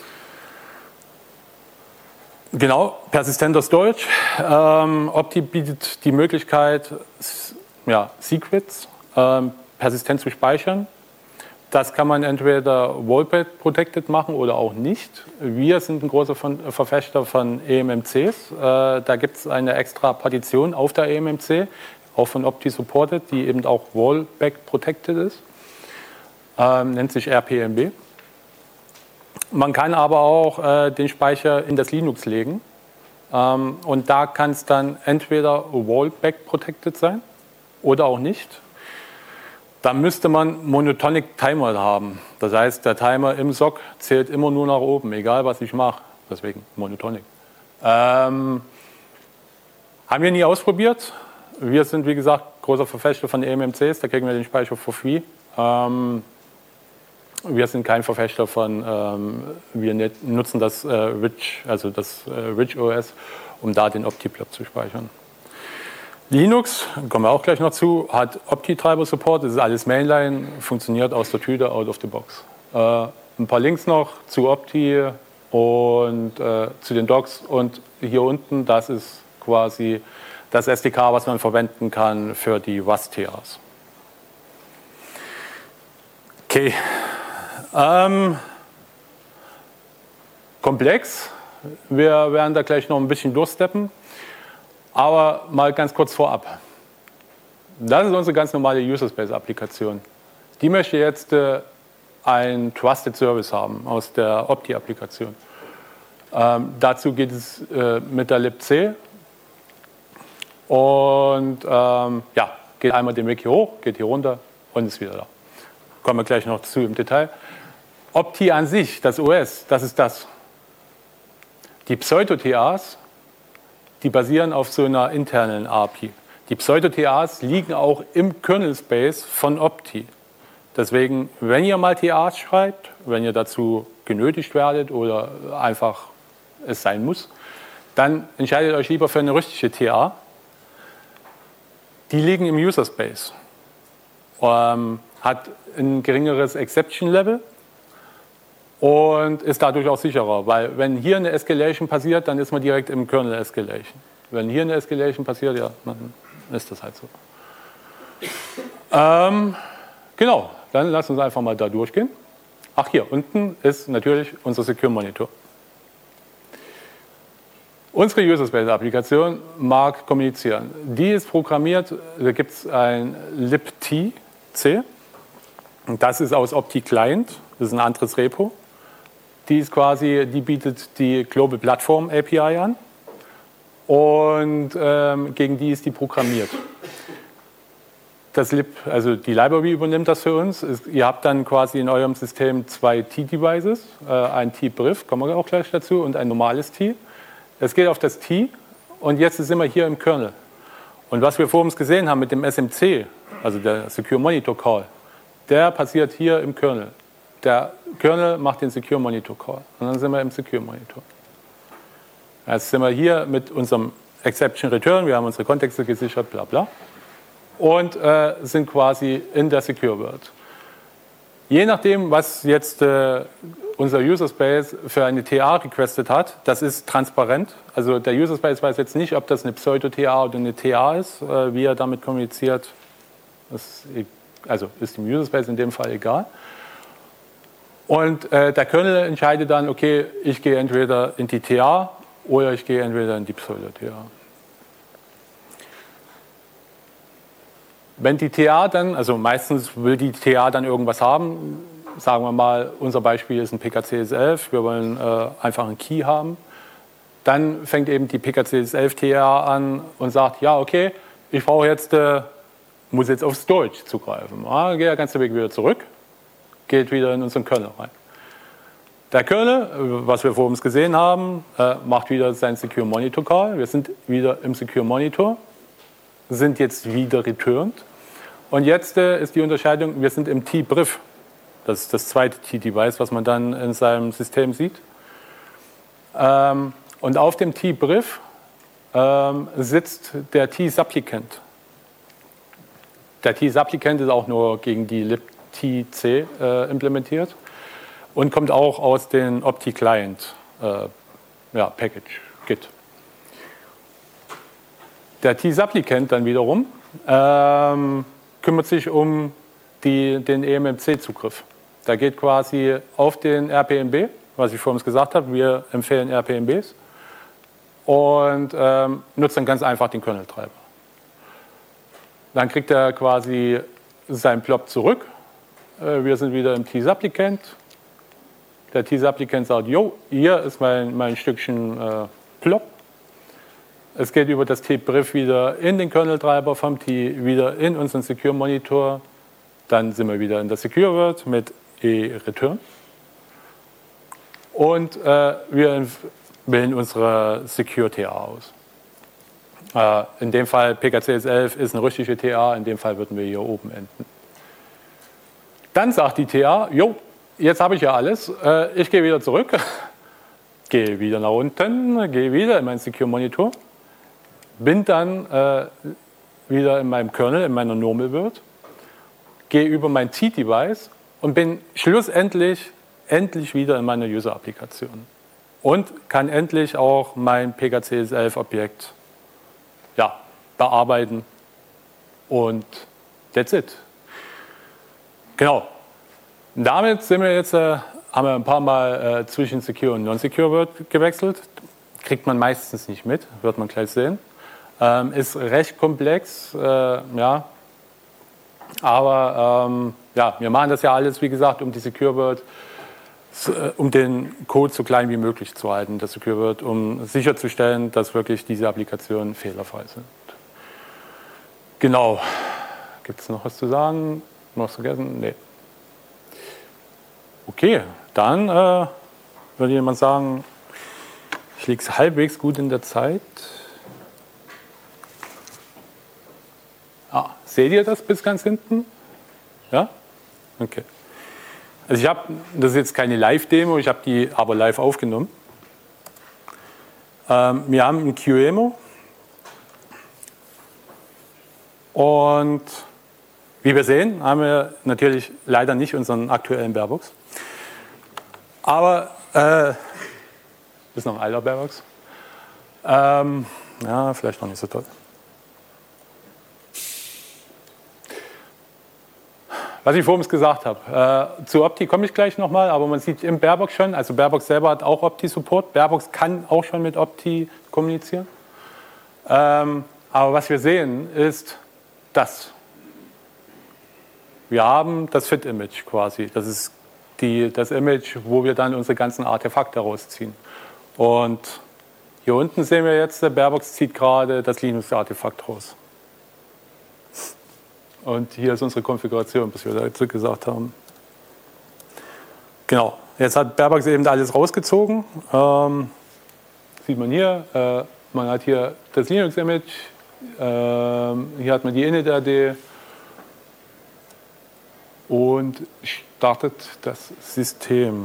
Genau, persistenter Storage. Ähm, Opti bietet die Möglichkeit, ja, Secrets ähm, persistent zu speichern. Das kann man entweder Wall-Protected machen oder auch nicht. Wir sind ein großer Verfechter von E M M Cs. Äh, da gibt es eine extra Partition auf der E M M C, auch von Opti supported, die eben auch Rollback protected ist. Ähm, nennt sich R P M B. Man kann aber auch äh, den Speicher in das Linux legen. Ähm, und da kann es dann entweder Rollback protected sein oder auch nicht. Da müsste man Monotonic Timer haben. Das heißt, der Timer im S O C zählt immer nur nach oben, egal was ich mache. Deswegen Monotonic. Ähm, haben wir nie ausprobiert. Wir sind, wie gesagt, großer Verfechter von E M M Cs. Da kriegen wir den Speicher for free. Ähm, wir sind kein Verfechter von, ähm, wir net, nutzen das äh, Rich, also das äh, Rich O S, um da den Opti-Block zu speichern. Linux, kommen wir auch gleich noch zu, hat Opti-Treiber-Support, das ist alles Mainline, funktioniert aus der Tüte, out of the box. Äh, ein paar Links noch zu Opti und äh, zu den Docs und hier unten, das ist quasi das S D K, was man verwenden kann für die Rust-T As. Okay. Ähm, komplex, wir werden da gleich noch ein bisschen durchsteppen. Aber mal ganz kurz vorab. Das ist unsere ganz normale User-Space-Applikation. Die möchte jetzt äh, einen Trusted Service haben aus der Opti-Applikation. Ähm, dazu geht es äh, mit der libc. Und ähm, ja, geht einmal den Weg hier hoch, geht hier runter und ist wieder da. Kommen wir gleich noch zu im Detail. Opti an sich, das O S, das ist das. Die Pseudo-T As, die basieren auf so einer internen A P I. Die Pseudo-T As liegen auch im Kernel-Space von Opti. Deswegen, wenn ihr mal T As schreibt, wenn ihr dazu genötigt werdet oder einfach es sein muss, dann entscheidet euch lieber für eine richtige T A. Die liegen im User-Space. Ähm, hat ein geringeres Exception-Level und ist dadurch auch sicherer, weil wenn hier eine Escalation passiert, dann ist man direkt im Kernel Escalation. Wenn hier eine Escalation passiert, ja, dann ist das halt so. Ähm, genau, dann lasst uns einfach mal da durchgehen. Ach, hier unten ist natürlich unser Secure Monitor. Unsere User-Space-Applikation mag kommunizieren. Die ist programmiert, da gibt es ein libc. Das ist aus Opti Client, das ist ein anderes Repo. Die ist quasi, die bietet die Global Platform A P I an und ähm, gegen die ist die programmiert. Das Lib, also die Library übernimmt das für uns. Ist, ihr habt dann quasi in eurem System zwei T-Devices, äh, ein T-Brief, kommen wir auch gleich dazu, und ein normales T. Es geht auf das T und jetzt sind wir hier im Kernel. Und was wir vor uns gesehen haben mit dem S M C, also der Secure Monitor Call, der passiert hier im Kernel. Der Kernel macht den Secure Monitor Call und dann sind wir im Secure Monitor. Jetzt sind wir hier mit unserem Exception Return, wir haben unsere Kontexte gesichert, bla bla, und äh, sind quasi in der Secure World. Je nachdem, was jetzt äh, unser User Space für eine T A requested hat, das ist transparent. Also der User Space weiß jetzt nicht, ob das eine Pseudo-T A oder eine T A ist, äh, wie er damit kommuniziert. Das ist, also ist dem User Space in dem Fall egal. Und äh, der Kernel entscheidet dann, okay, ich gehe entweder in die T A oder ich gehe entweder in die Pseudo-T A. Wenn die T A dann, also meistens will die T A dann irgendwas haben, sagen wir mal, unser Beispiel ist ein P K C S elf, wir wollen äh, einfach einen Key haben, dann fängt eben die P K C S elf T A an und sagt, ja, okay, ich brauche jetzt, äh, muss jetzt auf Storage zugreifen. Ja, geht der ganze Weg wieder zurück, geht wieder in unseren Kernel rein. Der Kernel, was wir vor uns gesehen haben, äh, macht wieder seinen Secure Monitor Call. Wir sind wieder im Secure Monitor, sind jetzt wieder returned. Und jetzt äh, ist die Unterscheidung, wir sind im T-Brief. Das ist das zweite T-Device, was man dann in seinem System sieht. Ähm, und auf dem T-Brief ähm, sitzt der T-Supplicant. Der T-Supplicant ist auch nur gegen die libc äh, implementiert und kommt auch aus den Opti-Client äh, ja, Package, Git. Der T-Supplicant dann wiederum ähm, kümmert sich um die, den E M M C-Zugriff. Da geht quasi auf den R P M B, was ich vorhin gesagt habe, wir empfehlen R P M Bs und ähm, nutzt dann ganz einfach den Kernel-Treiber. Dann kriegt er quasi sein Plop zurück. Wir sind wieder im T-Supplicant. Der T-Supplicant sagt, jo, hier ist mein, mein Stückchen äh, Plop. Es geht über das T-Brief wieder in den Kernel-Treiber vom T, wieder in unseren Secure-Monitor. Dann sind wir wieder in der Secure-Word mit e-Return. Und äh, wir wählen unsere Secure-T A aus. Äh, in dem Fall P K C S elf ist eine richtige T A, in dem Fall würden wir hier oben enden. Dann sagt die T A, jo, jetzt habe ich ja alles, äh, ich gehe wieder zurück, gehe wieder nach unten, gehe wieder in meinen Secure-Monitor, bin dann äh, wieder in meinem Kernel, in meiner Normal World, gehe über mein T-Device und bin schlussendlich endlich wieder in meiner User-Applikation und kann endlich auch mein P K C S elf Objekt ja, bearbeiten und that's it. Genau. Damit sind wir jetzt, äh, haben wir ein paar Mal äh, zwischen Secure und Non-Secure Word gewechselt. Kriegt man meistens nicht mit, wird man gleich sehen. Ähm, ist recht komplex, äh, ja. Aber ähm, ja, wir machen das ja alles, wie gesagt, um die Secure Word, um den Code so klein wie möglich zu halten, das Secure Word, um sicherzustellen, dass wirklich diese Applikationen fehlerfrei sind. Genau. Gibt es noch was zu sagen? Noch was vergessen? Nee. Okay, dann äh, würde jemand sagen, ich liege halbwegs gut in der Zeit. Ah, seht ihr das bis ganz hinten? Ja? Okay. Also ich habe, das ist jetzt keine Live-Demo, ich habe die aber live aufgenommen. Ähm, wir haben ein QEMU und wie wir sehen, haben wir natürlich leider nicht unseren aktuellen Barebox. Aber, äh, ist noch ein alter Barebox. Ähm, ja, vielleicht noch nicht so toll. Was ich vorhin gesagt habe, äh, zu Opti komme ich gleich nochmal, aber man sieht im Barebox schon, also Barebox selber hat auch Opti-Support, Barebox kann auch schon mit Opti kommunizieren. Ähm, aber was wir sehen, ist das. Wir haben das Fit-Image quasi, das ist die, das Image, wo wir dann unsere ganzen Artefakte rausziehen. Und hier unten sehen wir jetzt, der Barebox zieht gerade das Linux-Artefakt raus. Und hier ist unsere Konfiguration, was wir dazu gesagt haben. Genau, jetzt hat Barebox eben alles rausgezogen. Ähm, sieht man hier, äh, man hat hier das Linux-Image, äh, hier hat man die init-R D und startet das System.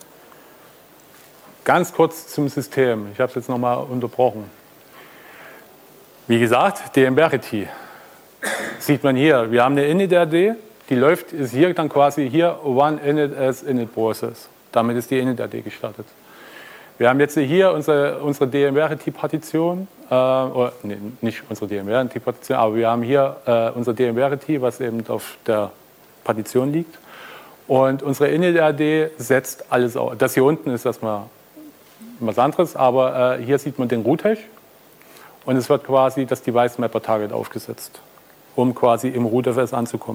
Ganz kurz zum System, ich habe es jetzt nochmal unterbrochen. Wie gesagt, dmverity. Sieht man hier, wir haben eine init-R D, die läuft, ist hier dann quasi hier one init as init process. Damit ist die init-R D gestartet. Wir haben jetzt hier unsere, unsere dmverity-Partition, äh, oder nee, nicht unsere dmverity-Partition, aber wir haben hier äh, unser dmverity, was eben auf der Partition liegt. Und unsere init-R D setzt alles auf. Das hier unten ist erstmal was anderes, aber äh, hier sieht man den Root-Hash und es wird quasi das Device-Mapper-Target aufgesetzt, um quasi im root-F S anzukommen.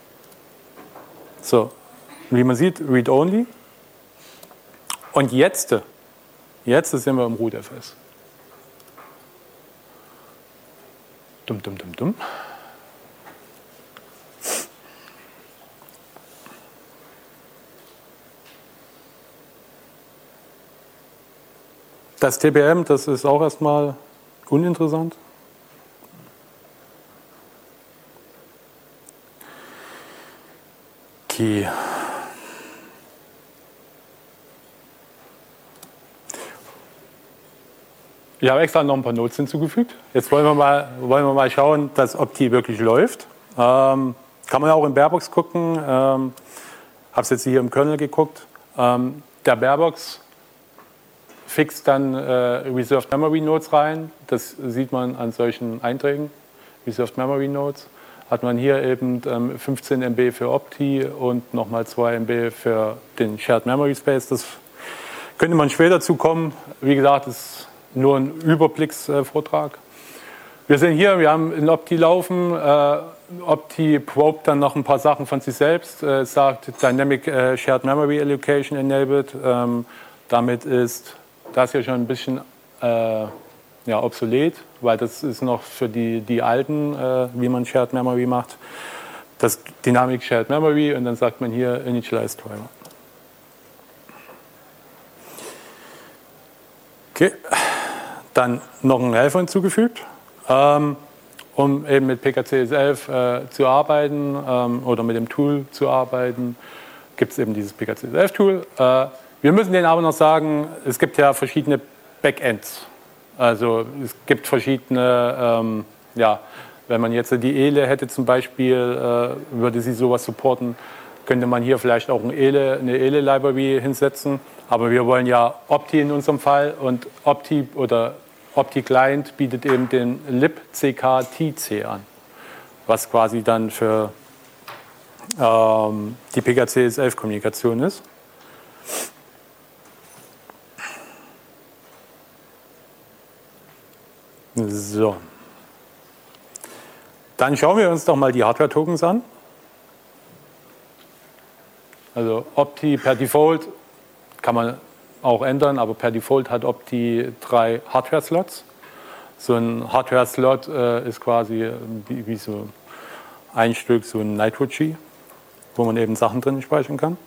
So, wie man sieht, read-only. Und jetzt, jetzt sind wir im root-F S. Dumm, dumm, dumm, dumm. Das T P M, das ist auch erstmal uninteressant. Okay. Ich habe extra noch ein paar Notes hinzugefügt. Jetzt wollen wir mal, wollen wir mal schauen, dass Opti wirklich läuft. Ähm, kann man auch in Barebox gucken. Ähm, habe es jetzt hier im Kernel geguckt. Ähm, der Barebox fixt dann äh, Reserved Memory Nodes rein. Das sieht man an solchen Einträgen. Reserved Memory Nodes. Hat man hier eben ähm, fünfzehn Megabyte für Opti und nochmal zwei Megabyte für den Shared Memory Space. Das könnte man später zukommen. Wie gesagt, das ist nur ein Überblicksvortrag. Wir sehen hier, wir haben in Opti laufen, äh, Opti probt dann noch ein paar Sachen von sich selbst, äh, sagt Dynamic äh, Shared Memory Allocation enabled. Ähm, damit ist das hier schon ein bisschen äh, ja, obsolet, weil das ist noch für die, die alten, äh, wie man Shared Memory macht. Das Dynamic Shared Memory und dann sagt man hier Initialize Driver. Okay, dann noch ein Helfer hinzugefügt. Ähm, um eben mit P K C S elf äh, zu arbeiten ähm, oder mit dem Tool zu arbeiten, gibt es eben dieses P K C S elf Tool. Äh, wir müssen denen aber noch sagen, es gibt ja verschiedene Backends. Also es gibt verschiedene, ähm, ja, wenn man jetzt die Ele hätte zum Beispiel, äh, würde sie sowas supporten, könnte man hier vielleicht auch ein Ele, eine Ele-Library hinsetzen. Aber wir wollen ja Opti in unserem Fall und Opti oder Opti-Client bietet eben den libck-tc an, was quasi dann für ähm, die P K C S elf-Kommunikation ist. So. Dann schauen wir uns doch mal die Hardware-Tokens an. Also Opti per Default kann man auch ändern, aber per Default hat Opti drei Hardware-Slots. So ein Hardware-Slot äh, ist quasi wie, wie so ein Stück, so ein Nitro-G, wo man eben Sachen drin speichern kann.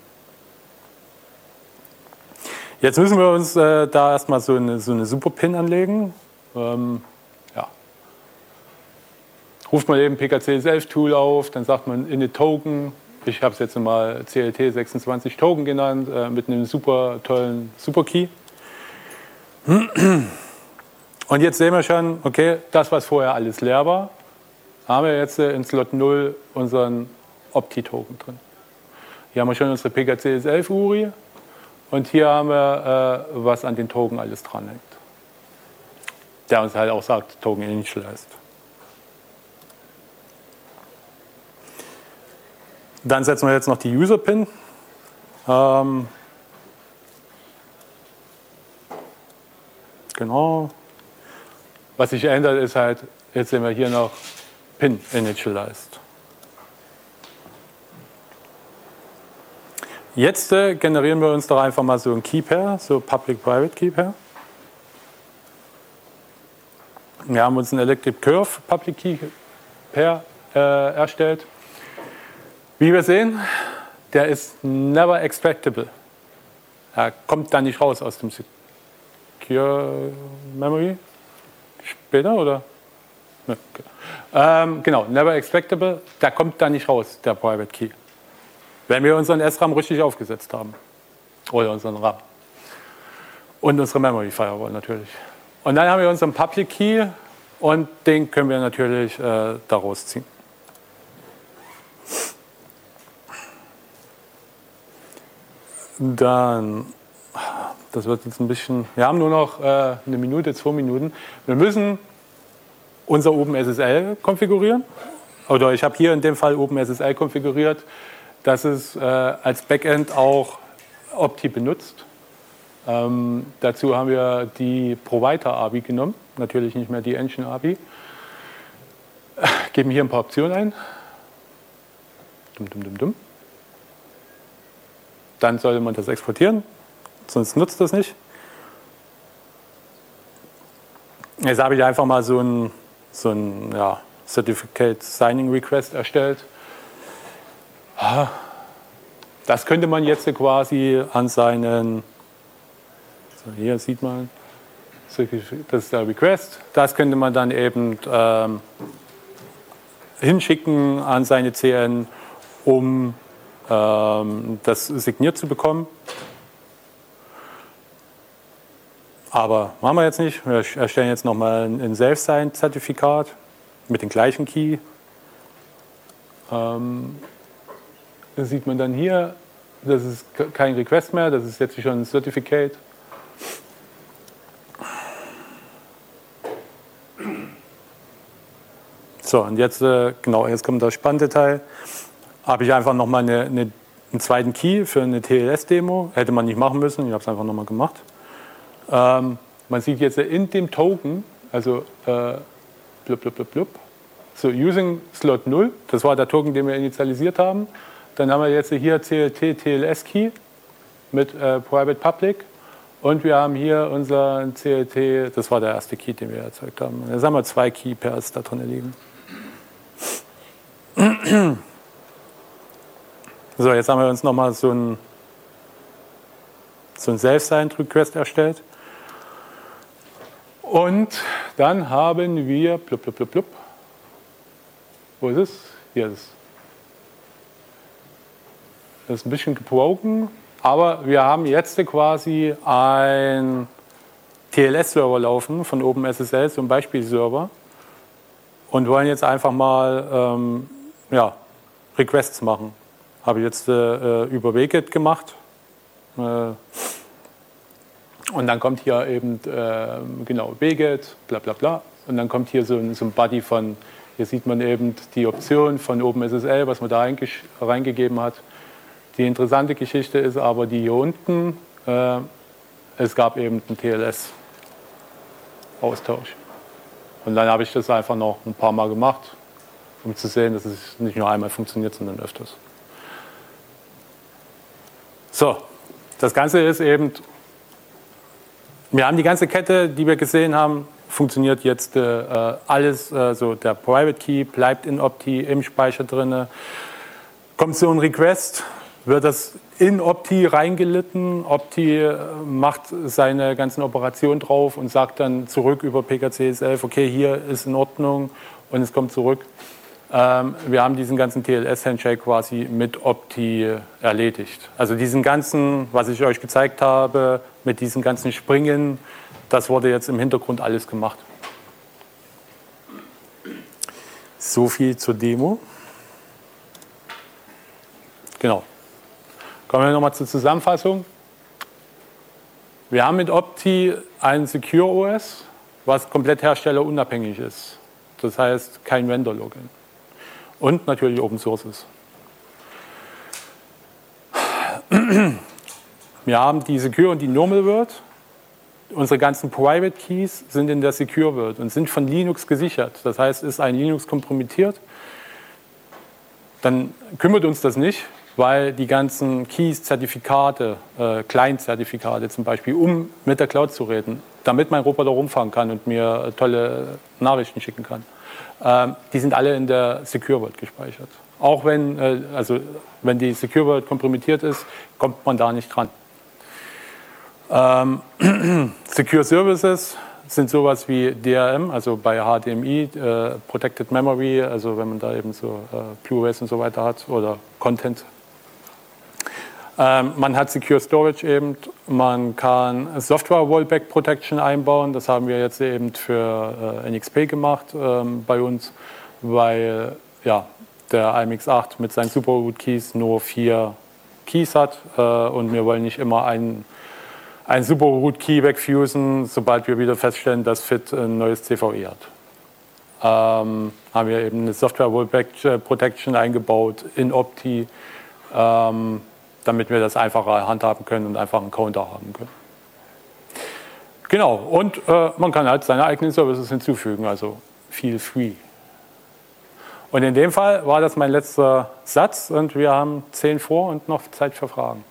Jetzt müssen wir uns äh, da erstmal so eine, so eine Super-Pin anlegen. Ähm, ja. Ruft man eben P K C S elf Tool auf, dann sagt man init Token. Ich habe es jetzt mal C L T sechsundzwanzig Token genannt, äh, mit einem super tollen Superkey. Und jetzt sehen wir schon, okay, das, was vorher alles leer war, haben wir jetzt äh, in Slot null unseren Opti-Token drin. Hier haben wir schon unsere P K C S elf U R I und hier haben wir, äh, was an den Token alles dranhängt. Der uns halt auch sagt, Token initialized. Dann setzen wir jetzt noch die User-Pin. Ähm, genau. Was sich ändert, ist halt, jetzt sehen wir hier noch Pin initialized. Jetzt äh, generieren wir uns doch einfach mal so ein Key-Pair, so Public-Private Key-Pair. Wir haben uns ein Electric Curve Public Key-Pair äh, erstellt. Wie wir sehen, der ist never extractable. Er kommt da nicht raus aus dem Secure Memory. Später, oder? Ne, okay. ähm, genau, never extractable. Der kommt da nicht raus, der Private Key. Wenn wir unseren S RAM richtig aufgesetzt haben. Oder unseren RAM. Und unsere Memory Firewall natürlich. Und dann haben wir unseren Public Key und den können wir natürlich äh, daraus ziehen. Dann, das wird jetzt ein bisschen, wir haben nur noch äh, eine Minute, zwei Minuten. Wir müssen unser OpenSSL konfigurieren. Oder ich habe hier in dem Fall OpenSSL konfiguriert, dass es äh, als Backend auch Opti benutzt. Ähm, dazu haben wir die Provider-A B I genommen, natürlich nicht mehr die Engine-A B I. Geben hier ein paar Optionen ein. Dum, dum, dum, dum. Dann sollte man das exportieren, sonst nutzt das nicht. Jetzt habe ich einfach mal so ein, so ein ja, Certificate Signing Request erstellt. Das könnte man jetzt quasi an seinen, so hier sieht man, das ist der Request, das könnte man dann eben ähm, hinschicken an seine C N, um das signiert zu bekommen. Aber machen wir jetzt nicht. Wir erstellen jetzt nochmal ein Self-Signed-Zertifikat mit dem gleichen Key. Ähm, das sieht man dann hier. Das ist kein Request mehr, das ist jetzt schon ein Certificate. So, und jetzt, genau, jetzt kommt das spannende Teil. Habe ich einfach nochmal eine, eine, einen zweiten Key für eine T L S-Demo. Hätte man nicht machen müssen, ich habe es einfach nochmal gemacht. Ähm, man sieht jetzt in dem Token, also äh, blub, blub, blub, blub, So, using Slot null, das war der Token, den wir initialisiert haben. Dann haben wir jetzt hier C L T T L S Key mit äh, Private Public. Und wir haben hier unser C L T, das war der erste Key, den wir erzeugt haben. Jetzt haben wir zwei Key Pairs da drin liegen. So, jetzt haben wir uns nochmal so ein, so ein Self-Signed-Request erstellt. Und dann haben wir, blub, blub, blub, blub. Wo ist es? Hier ist es. Das ist ein bisschen gebroken, aber wir haben jetzt quasi ein T L S-Server laufen von OpenSSL, so ein Beispielserver, und wollen jetzt einfach mal ähm, ja, Requests machen. Habe ich jetzt äh, über Wget gemacht. Äh, und dann kommt hier eben, äh, genau, Wget, bla bla bla. Und dann kommt hier so ein, so ein Buddy von, hier sieht man eben die Option von OpenSSL, was man da reingegeben hat. Die interessante Geschichte ist aber die hier unten, äh, es gab eben einen T L S-Austausch. Und dann habe ich das einfach noch ein paar Mal gemacht, um zu sehen, dass es nicht nur einmal funktioniert, sondern öfters. So, das Ganze ist eben, wir haben die ganze Kette, die wir gesehen haben, funktioniert jetzt äh, alles, äh, so der Private Key bleibt in Opti im Speicher drin. Kommt so ein Request, wird das in Opti reingelitten. Opti macht seine ganzen Operationen drauf und sagt dann zurück über P K C S elf, okay, hier ist in Ordnung, und es kommt zurück. Ähm, wir haben diesen ganzen T L S-Handshake quasi mit Opti erledigt. Also diesen ganzen, was ich euch gezeigt habe, mit diesen ganzen Springen, das wurde jetzt im Hintergrund alles gemacht. So viel zur Demo. Genau. Kommen wir nochmal zur Zusammenfassung. Wir haben mit Opti ein Secure O S, was komplett herstellerunabhängig ist. Das heißt, kein Vendor-Login. Und natürlich Open Source ist. Wir haben die Secure und die Normal World. Unsere ganzen Private Keys sind in der Secure World und sind von Linux gesichert. Das heißt, ist ein Linux kompromittiert, dann kümmert uns das nicht, weil die ganzen Keys, Zertifikate, äh, Client-Zertifikate zum Beispiel, um mit der Cloud zu reden, damit mein Roboter rumfahren kann und mir tolle Nachrichten schicken kann, ähm, die sind alle in der Secure World gespeichert. Auch wenn, äh, also, wenn die Secure World kompromittiert ist, kommt man da nicht dran. Ähm, Secure Services sind sowas wie D R M, also bei H D M I, äh, Protected Memory, also wenn man da eben so äh, Blu-rays und so weiter hat, oder Content. Ähm, man hat Secure Storage eben, man kann Software Rollback Protection einbauen, das haben wir jetzt eben für äh, N X P gemacht ähm, bei uns, weil ja, der A M X acht mit seinen Superroot Keys nur vier Keys hat äh, und wir wollen nicht immer einen ein Superroot Key wegfusen, sobald wir wieder feststellen, dass F I T ein neues C V E hat. Ähm, haben wir eben eine Software Rollback Protection eingebaut in Opti, ähm, damit wir das einfacher handhaben können und einfach einen Counter haben können. Genau, und äh, man kann halt seine eigenen Services hinzufügen, also feel free. Und in dem Fall war das mein letzter Satz und wir haben zehn vor und noch Zeit für Fragen.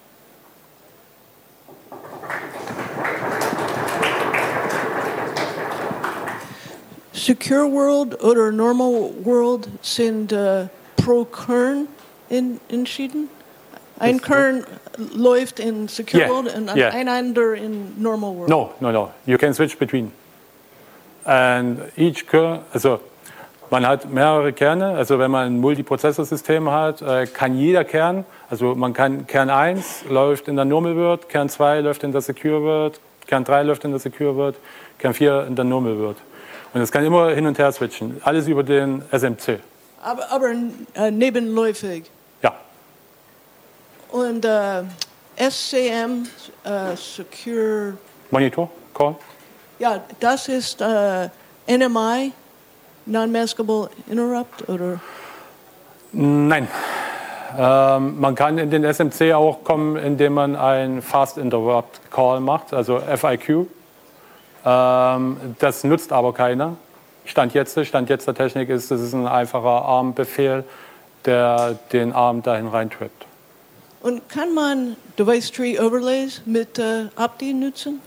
Secure World oder Normal World sind äh, pro Kern in, entschieden. Ein Kern läuft in Secure yeah. World und yeah. ein anderer in Normal World. No, no, no. You can switch between. And each kern, also man hat mehrere Kerne. Also wenn man ein Multiprozessorsystem hat, äh, kann jeder Kern, also man kann Kern eins läuft in der Normal World, Kern zwei läuft in der Secure World, Kern drei läuft in der Secure World, Kern vier in der Normal World. Und es kann immer hin und her switchen. Alles über den S M C. Aber, aber äh, nebenläufig. Ja. Und äh, S C M, äh, Secure... Monitor, Call? Ja, das ist äh, N M I, Non-Maskable Interrupt, oder? Nein. Ähm, man kann in den S M C auch kommen, indem man ein Fast Interrupt Call macht, also F I Q. Ähm, das nutzt aber keiner. Stand jetzt, Stand jetzt der Technik ist, das ist ein einfacher ARM-Befehl, der den ARM dahin reintrippt. Und kann man Device Tree Overlays mit äh, Opti nutzen?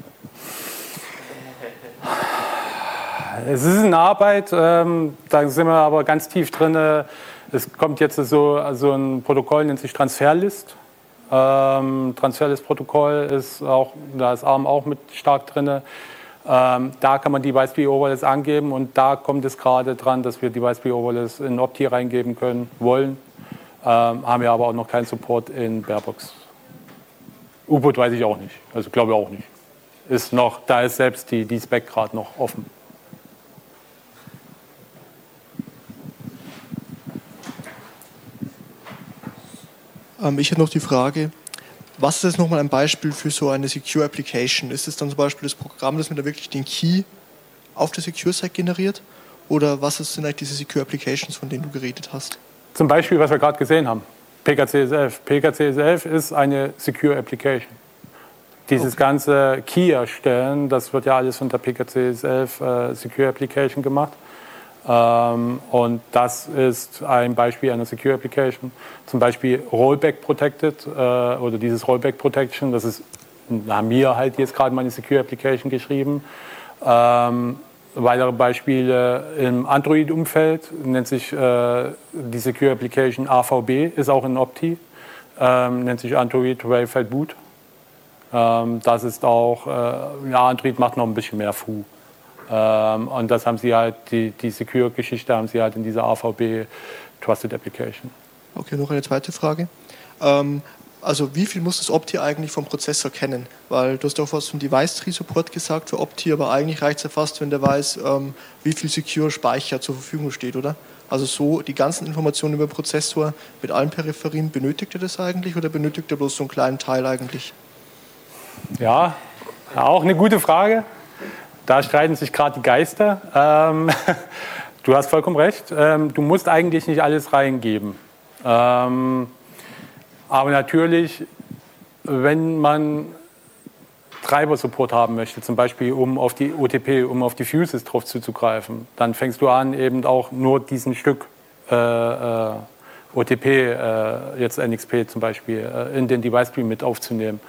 Es ist eine Arbeit, ähm, da sind wir aber ganz tief drin. Es kommt jetzt so, so ein Protokoll, nennt sich Transferlist. Ähm, Transferlist-Protokoll ist auch, da ist ARM auch mit stark drin. Ähm, da kann man Device Tree Overlays angeben und da kommt es gerade dran, dass wir Device Tree Overlays in Opti reingeben können, wollen. Ähm, haben wir aber auch noch keinen Support in Barebox. U-Boot weiß ich auch nicht, also glaube ich auch nicht. Ist noch, da ist selbst die, die Spec gerade noch offen. Ähm, ich hätte noch die Frage, was ist jetzt nochmal ein Beispiel für so eine Secure Application? Ist es dann zum Beispiel das Programm, das mir da wirklich den Key auf der Secure-Site generiert? Oder was sind eigentlich diese Secure Applications, von denen du geredet hast? Zum Beispiel, was wir gerade gesehen haben, P K C S elf. P K C S elf ist eine Secure Application. Dieses okay. ganze Key erstellen, das wird ja alles unter P K C S elf äh, Secure Application gemacht. Ähm, und das ist ein Beispiel einer Secure Application. Zum Beispiel Rollback Protected äh, oder dieses Rollback Protection, das ist, da haben wir halt jetzt gerade mal eine Secure Application geschrieben. Ähm, weitere Beispiele im Android-Umfeld nennt sich äh, die Secure Application A V B, ist auch in Opti, ähm, nennt sich Android Verified Boot. Ähm, das ist auch, äh, ja, Android macht noch ein bisschen mehr F U. Ähm, und das haben sie halt, die, die Secure-Geschichte haben sie halt in dieser A V B Trusted Application. Okay, noch eine zweite Frage. Ähm, also wie viel muss das Opti eigentlich vom Prozessor kennen? Weil du hast auch was vom Device-Tree-Support gesagt für Opti, aber eigentlich reicht es ja fast, wenn der weiß, ähm, wie viel Secure-Speicher zur Verfügung steht, oder? Also so die ganzen Informationen über den Prozessor mit allen Peripherien, benötigt er das eigentlich oder benötigt er bloß so einen kleinen Teil eigentlich? Ja, auch eine gute Frage. Da streiten sich gerade die Geister. Ähm, du hast vollkommen recht. Ähm, du musst eigentlich nicht alles reingeben. Ähm, aber natürlich, wenn man Treiber-Support haben möchte, zum Beispiel um auf die O T P, um auf die Fuses drauf zuzugreifen, dann fängst du an, eben auch nur diesen Stück äh, äh, O T P, äh, jetzt N X P zum Beispiel, äh, in den Device Tree mit aufzunehmen.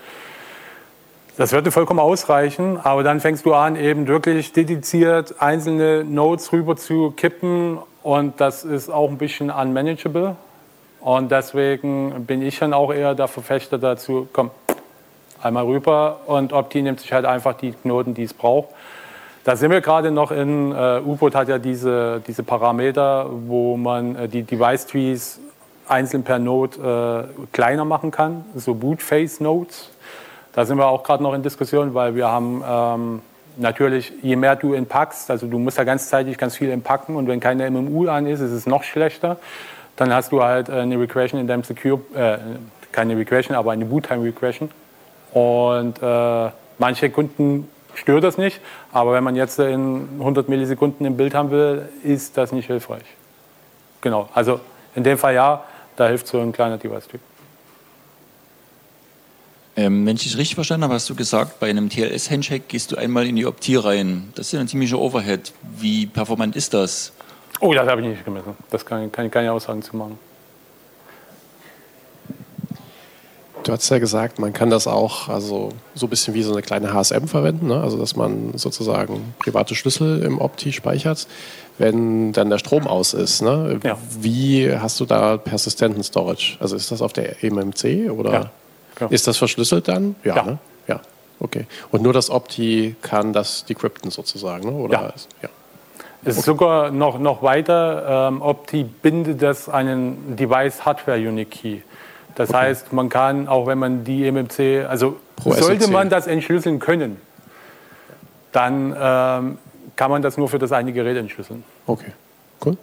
Das würde vollkommen ausreichen, aber dann fängst du an, eben wirklich dediziert einzelne Nodes rüber zu kippen und das ist auch ein bisschen unmanageable. Und deswegen bin ich dann auch eher der Verfechter dazu, komm, einmal rüber und Opti nimmt sich halt einfach die Knoten, die es braucht. Da sind wir gerade noch in, äh, U-Boot hat ja diese, diese Parameter, wo man äh, die Device Trees einzeln per Node äh, kleiner machen kann, so Boot Phase Nodes. Da sind wir auch gerade noch in Diskussion, weil wir haben ähm, natürlich, je mehr du entpackst, also du musst ja ganzzeitig ganz viel entpacken und wenn keine M M U an ist, ist es noch schlechter. Dann hast du halt eine Regression in deinem Secure, äh, keine Regression, aber eine Boot-Time Regression. Und äh, manche Kunden stört das nicht, aber wenn man jetzt in hundert Millisekunden im Bild haben will, ist das nicht hilfreich. Genau, also in dem Fall ja, da hilft so ein kleiner Device-Typ. Ähm, wenn ich es richtig verstanden habe, hast du gesagt, bei einem T L S-Handshake gehst du einmal in die Opti rein. Das ist ja ein ziemlicher Overhead. Wie performant ist das? Oh, das habe ich nicht gemessen. Das kann, kann ich keine Aussagen zu machen. Du hast ja gesagt, man kann das auch also so ein bisschen wie so eine kleine H S M verwenden, ne? Also dass man sozusagen private Schlüssel im Opti speichert, wenn dann der Strom aus ist. Ne? Ja. Wie hast du da persistenten Storage? Also ist das auf der E M M C oder ja, genau. Ist das verschlüsselt dann? Ja, ja. Ne? Ja, okay. Und nur das Opti kann das decrypten sozusagen, ne? Oder? Ja. Ist, ja. Es ist sogar noch, noch weiter. Ähm, Opti bindet das einen Device Hardware Unique Key. Das okay. heißt, man kann, auch wenn man die E M M C, also Pro sollte S O C. Man das entschlüsseln können, dann ähm, kann man das nur für das eine Gerät entschlüsseln. Okay, cool.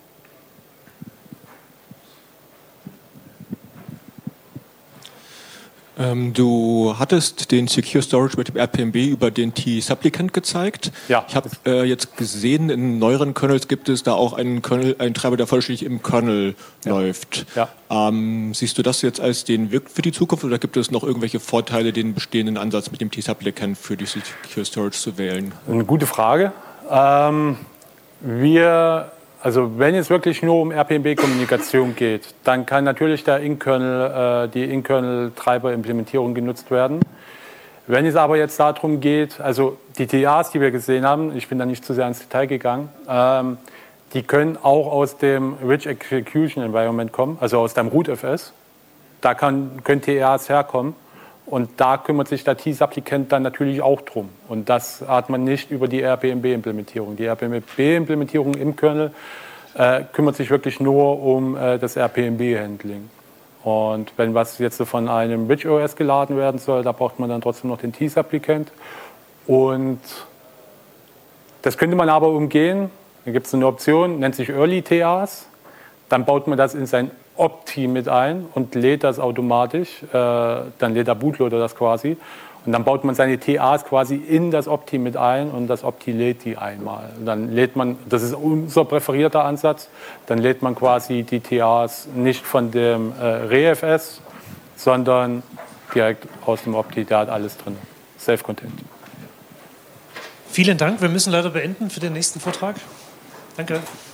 Ähm, du hattest den Secure Storage mit dem R P M B über den T-Supplicant gezeigt. Ja. Ich habe äh, jetzt gesehen, in neueren Kernels gibt es da auch einen, Kernel, einen Treiber, der vollständig im Kernel ja. läuft. Ja. Ähm, siehst du das jetzt als den Wirkt für die Zukunft oder gibt es noch irgendwelche Vorteile, den bestehenden Ansatz mit dem T-Supplicant für die Secure Storage zu wählen? Eine gute Frage. Ähm, Wir, also wenn es wirklich nur um R P M B-Kommunikation geht, dann kann natürlich der In-Kernel, äh, die In-Kernel-Treiber-Implementierung genutzt werden. Wenn es aber jetzt darum geht, also die T As, die wir gesehen haben, ich bin da nicht zu sehr ins Detail gegangen, ähm, die können auch aus dem Rich Execution Environment kommen, also aus deinem Root F S. Da kann, können T As herkommen und da kümmert sich der T-Supplicant dann natürlich auch drum. Und das hat man nicht über die R P M B-Implementierung. Die R P M B-Implementierung im Kernel äh, kümmert sich wirklich nur um äh, das R P M B-Handling. Und wenn was jetzt von einem Rich O S geladen werden soll, da braucht man dann trotzdem noch den T-Supplicant. Und das könnte man aber umgehen. Da gibt es eine Option, nennt sich Early T As. Dann baut man das in sein Opti mit ein und lädt das automatisch. Äh, dann lädt der Bootloader das quasi. Und dann baut man seine T As quasi in das Opti mit ein und das Opti lädt die einmal. Und dann lädt man, das ist unser präferierter Ansatz, dann lädt man quasi die T As nicht von dem äh, ReFS, sondern direkt aus dem Opti, der hat alles drin. Self-Contained. Vielen Dank. Wir müssen leider beenden für den nächsten Vortrag. Danke.